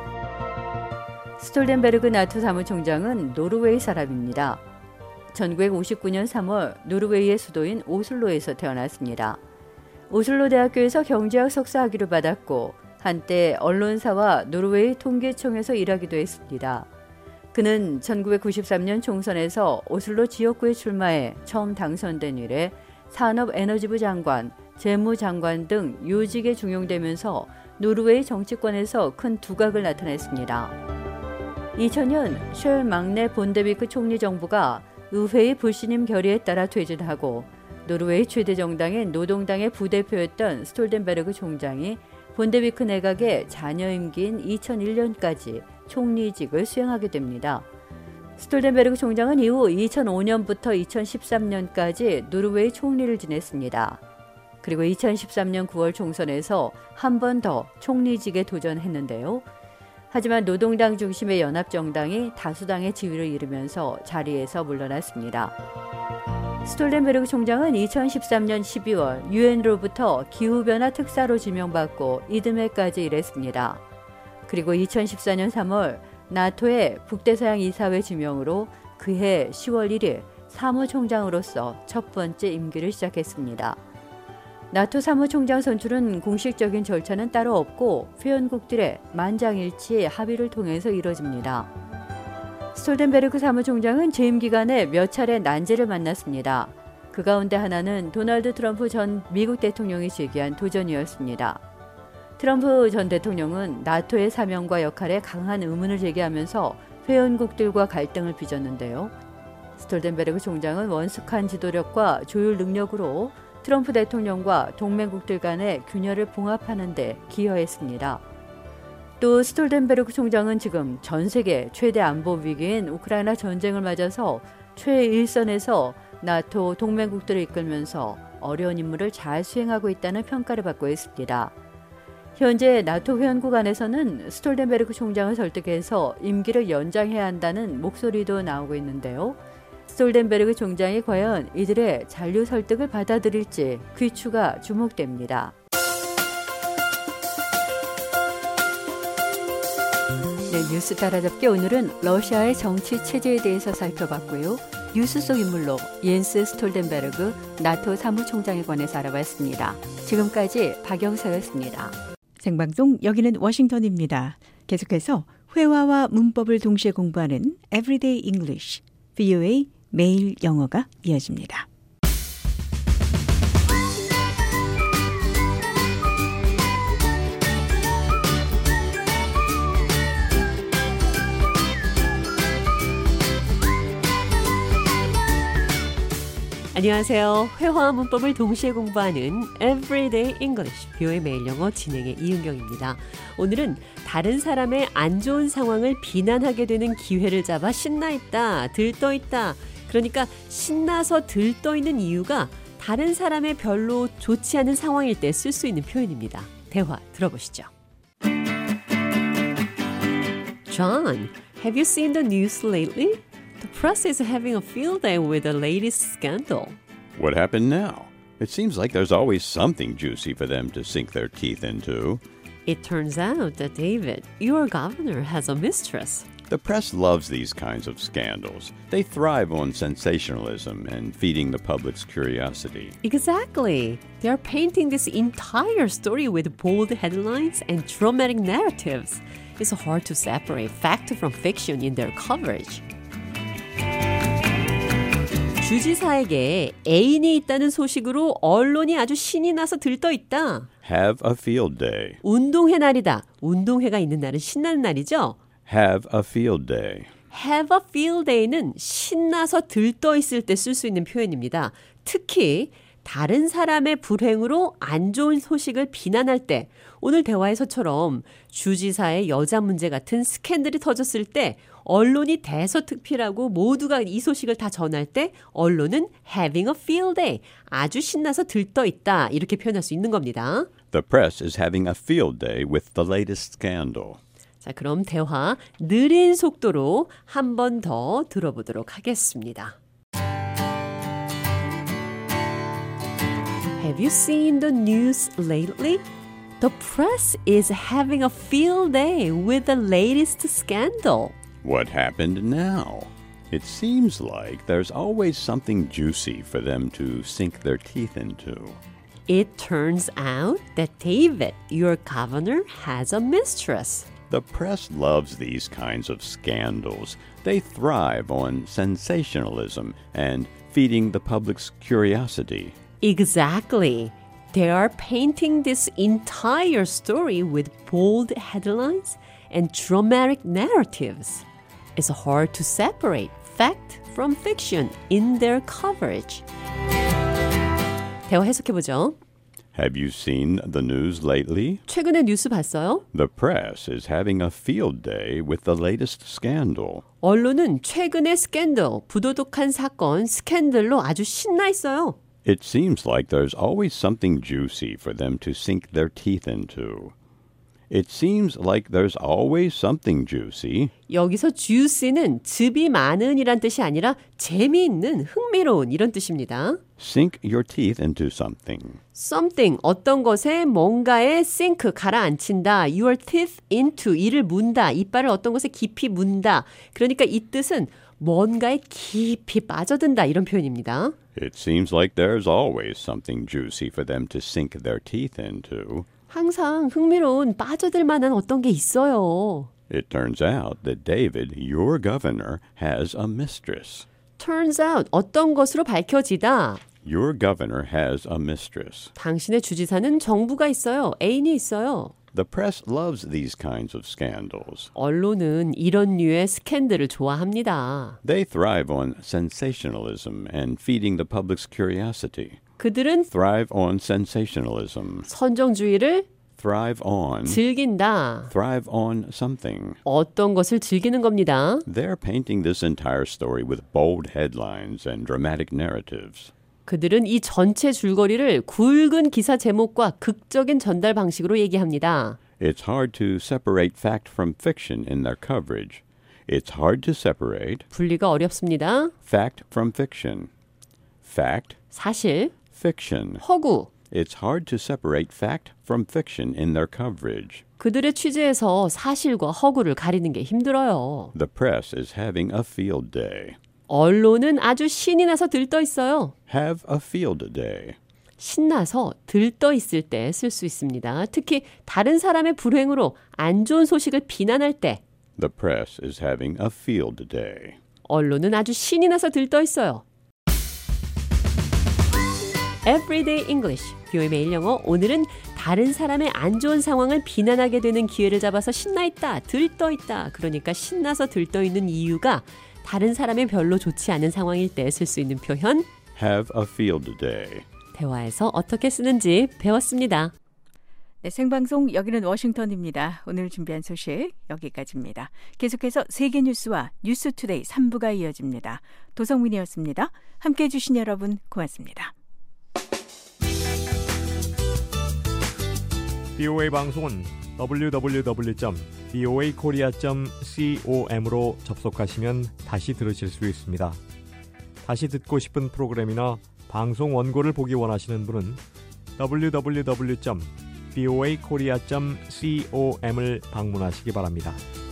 스톨텐베르그 나토 사무총장은 노르웨이 사람입니다. 1959년 3월 노르웨이의 수도인 오슬로에서 태어났습니다. 오슬로 대학교에서 경제학 석사 학위를 받았고 한때 언론사와 노르웨이 통계청에서 일하기도 했습니다. 그는 1993년 총선에서 오슬로 지역구에 출마해 처음 당선된 이래 산업에너지부 장관, 재무장관 등 요직에 중용되면서 노르웨이 정치권에서 큰 두각을 나타냈습니다. 2000년 셜 막내 본데비크 총리 정부가 의회의 불신임 결의에 따라 퇴진하고 노르웨이 최대 정당인 노동당의 부대표였던 스톨텐베르그 총장이 본데비크 내각의 잔여 임기인 2001년까지 총리직을 수행하게 됩니다. 스톨텐베르그 총장은 이후 2005년부터 2013년까지 노르웨이 총리를 지냈습니다. 그리고 2013년 9월 총선에서 한 번 더 총리직에 도전했는데요. 하지만 노동당 중심의 연합정당이 다수당의 지위를 잃으면서 자리에서 물러났습니다. 스톨텐베르그 총장은 2013년 12월 유엔으로부터 기후변화 특사로 지명받고 이듬해까지 일했습니다. 그리고 2014년 3월 나토의 북대서양 이사회 지명으로 그해 10월 1일 사무총장으로서 첫 번째 임기를 시작했습니다. 나토 사무총장 선출은 공식적인 절차는 따로 없고 회원국들의 만장일치의 합의를 통해서 이뤄집니다. 스톨텐베르그 사무총장은 재임 기간에 몇 차례 난제를 만났습니다. 그 가운데 하나는 도널드 트럼프 전 미국 대통령이 제기한 도전이었습니다. 트럼프 전 대통령은 나토의 사명과 역할에 강한 의문을 제기하면서 회원국들과 갈등을 빚었는데요. 스톨텐베르그 총장은 원숙한 지도력과 조율 능력으로 트럼프 대통령과 동맹국들 간의 균열을 봉합하는 데 기여했습니다. 또 스톨텐베르그 총장은 지금 전 세계 최대 안보 위기인 우크라이나 전쟁을 맞아서 최일선에서 나토 동맹국들을 이끌면서 어려운 임무를 잘 수행하고 있다는 평가를 받고 있습니다. 현재 나토 회원국 안에서는 스톨텐베르그 총장을 설득해서 임기를 연장해야 한다는 목소리도 나오고 있는데요. 스톨텐베르그 총장이 과연 이들의 잔류 설득을 받아들일지 귀추가 주목됩니다. 네, 뉴스 따라잡기 오늘은 러시아의 정치 체제에 대해서 살펴봤고요. 뉴스 속 인물로 옌스 스톨덴베르그 나토 사무총장에 관해서 알아봤습니다. 지금까지 박영서였습니다. 생방송 여기는 워싱턴입니다. 계속해서 회화와 문법을 동시에 공부하는 Everyday English, VOA 매일 영어가 이어집니다. 안녕하세요. 회화와 문법을 동시에 공부하는 Everyday English, VOA 매일 영어 진행의 이은경입니다. 오늘은 다른 사람의 안 좋은 상황을 비난하게 되는 기회를 잡아 신나있다, 들떠있다. 그러니까 신나서 들떠있는 이유가 다른 사람의 별로 좋지 않은 상황일 때 쓸 수 있는 표현입니다. 대화 들어보시죠. John, have you seen the news lately? The press is having a field day with the latest scandal. What happened now? It seems like there's always something juicy for them to sink their teeth into. It turns out that David, your governor, has a mistress. The press loves these kinds of scandals. They thrive on sensationalism and feeding the public's curiosity. Exactly. They are painting this entire story with bold headlines and dramatic narratives. It's hard to separate fact from fiction in their coverage. 주지사에게 애인이 있다는 소식으로 언론이 아주 신이 나서 들떠있다. Have a field day. 운동회 날이다. 운동회가 있는 날은 신나는 날이죠. Have a field day. Have a field day는 신나서 들떠있을 때 쓸 수 있는 표현입니다. 특히 다른 사람의 불행으로 안 좋은 소식을 비난할 때, 오늘 대화에서처럼 주지사의 여자 문제 같은 스캔들이 터졌을 때 언론이 대서특필하고 모두가 이 소식을 다 전할 때 언론은 having a field day, 아주 신나서 들떠있다 이렇게 표현할 수 있는 겁니다. The press is having a field day with the latest scandal. 자, 그럼 대화 느린 속도로 한 번 더 들어보도록 하겠습니다. Have you seen the news lately? The press is having a field day with the latest scandal. What happened now? It seems like there's always something juicy for them to sink their teeth into. It turns out that David, your governor, has a mistress. The press loves these kinds of scandals. They thrive on sensationalism and feeding the public's curiosity. Exactly. They are painting this entire story with bold headlines and dramatic narratives. It's hard to separate fact from fiction in their coverage. 대화 해석해보죠. Have you seen the news lately? 최근에 뉴스 봤어요? The press is having a field day with the latest scandal. 언론은 최근의 스캔들, 부도덕한 사건, 스캔들로 아주 신나 있어요. It seems like there's always something juicy for them to sink their teeth into. It seems like there's always something juicy. 여기서 juicy는 즙이 많은 이란 뜻이 아니라 재미있는, 흥미로운 이런 뜻입니다. Sink your teeth into something. Something, 어떤 것에 뭔가에 sink, 가라앉힌다. Your teeth into, 이를 문다. 이빨을 어떤 것에 깊이 문다. 그러니까 이 뜻은 뭔가에 깊이 빠져든다 이런 표현입니다. It seems like there's always something juicy for them to sink their teeth into. 항상 흥미로운 빠져들 만한 어떤 게 있어요. It turns out that David, your governor, has a mistress. Turns out, 어떤 것으로 밝혀지다. Your governor has a mistress. 당신의 주지사는 정부가 있어요. 애인이 있어요. The press loves these kinds of scandals. 언론은 이런 류의 스캔들을 좋아합니다. They thrive on sensationalism and feeding the public's curiosity. 그들은 thrive on sensationalism. 선정주의를 thrive on 즐긴다. thrive on something. 어떤 것을 즐기는 겁니다. They're painting this entire story with bold headlines and dramatic narratives. 그들은 이 전체 줄거리를 굵은 기사 제목과 극적인 전달 방식으로 얘기합니다. It's hard to separate fact from fiction in their coverage. It's hard to separate 분리가 어렵습니다. fact from fiction. Fact, 사실, fiction. 허구. It's hard to separate fact from fiction in their coverage. 그들의 취재에서 사실과 허구를 가리는 게 힘들어요. The press is having a field day. 언론은 아주 신이 나서 들떠 있어요. Have a field day. 신나서 들떠 있을 때 쓸 수 있습니다. 특히 다른 사람의 불행으로 안 좋은 소식을 비난할 때 The press is having a field day. 언론은 아주 신이 나서 들떠 있어요. Everyday English, 뷰의 매일 영어. 오늘은 다른 사람의 안 좋은 상황을 비난하게 되는 기회를 잡아서 신나 있다, 들떠 있다. 그러니까 신나서 들떠 있는 이유가 다른 사람의 별로 좋지 않은 상황일 때 쓸 수 있는 표현 Have a field day. 대화에서 어떻게 쓰는지 배웠습니다. 네, 생방송 여기는 워싱턴입니다. 오늘 준비한 소식 여기까지입니다. 계속해서 세계 뉴스와 뉴스투데이 3부가 이어집니다. 도성민이었습니다. 함께해 주신 여러분 고맙습니다. BOA 방송은 www.boakorea.com으로 접속하시면 다시 들으실 수 있습니다. 다시 듣고 싶은 프로그램이나 방송 원고를 보기 원하시는 분은 www.boakorea.com을 방문하시기 바랍니다.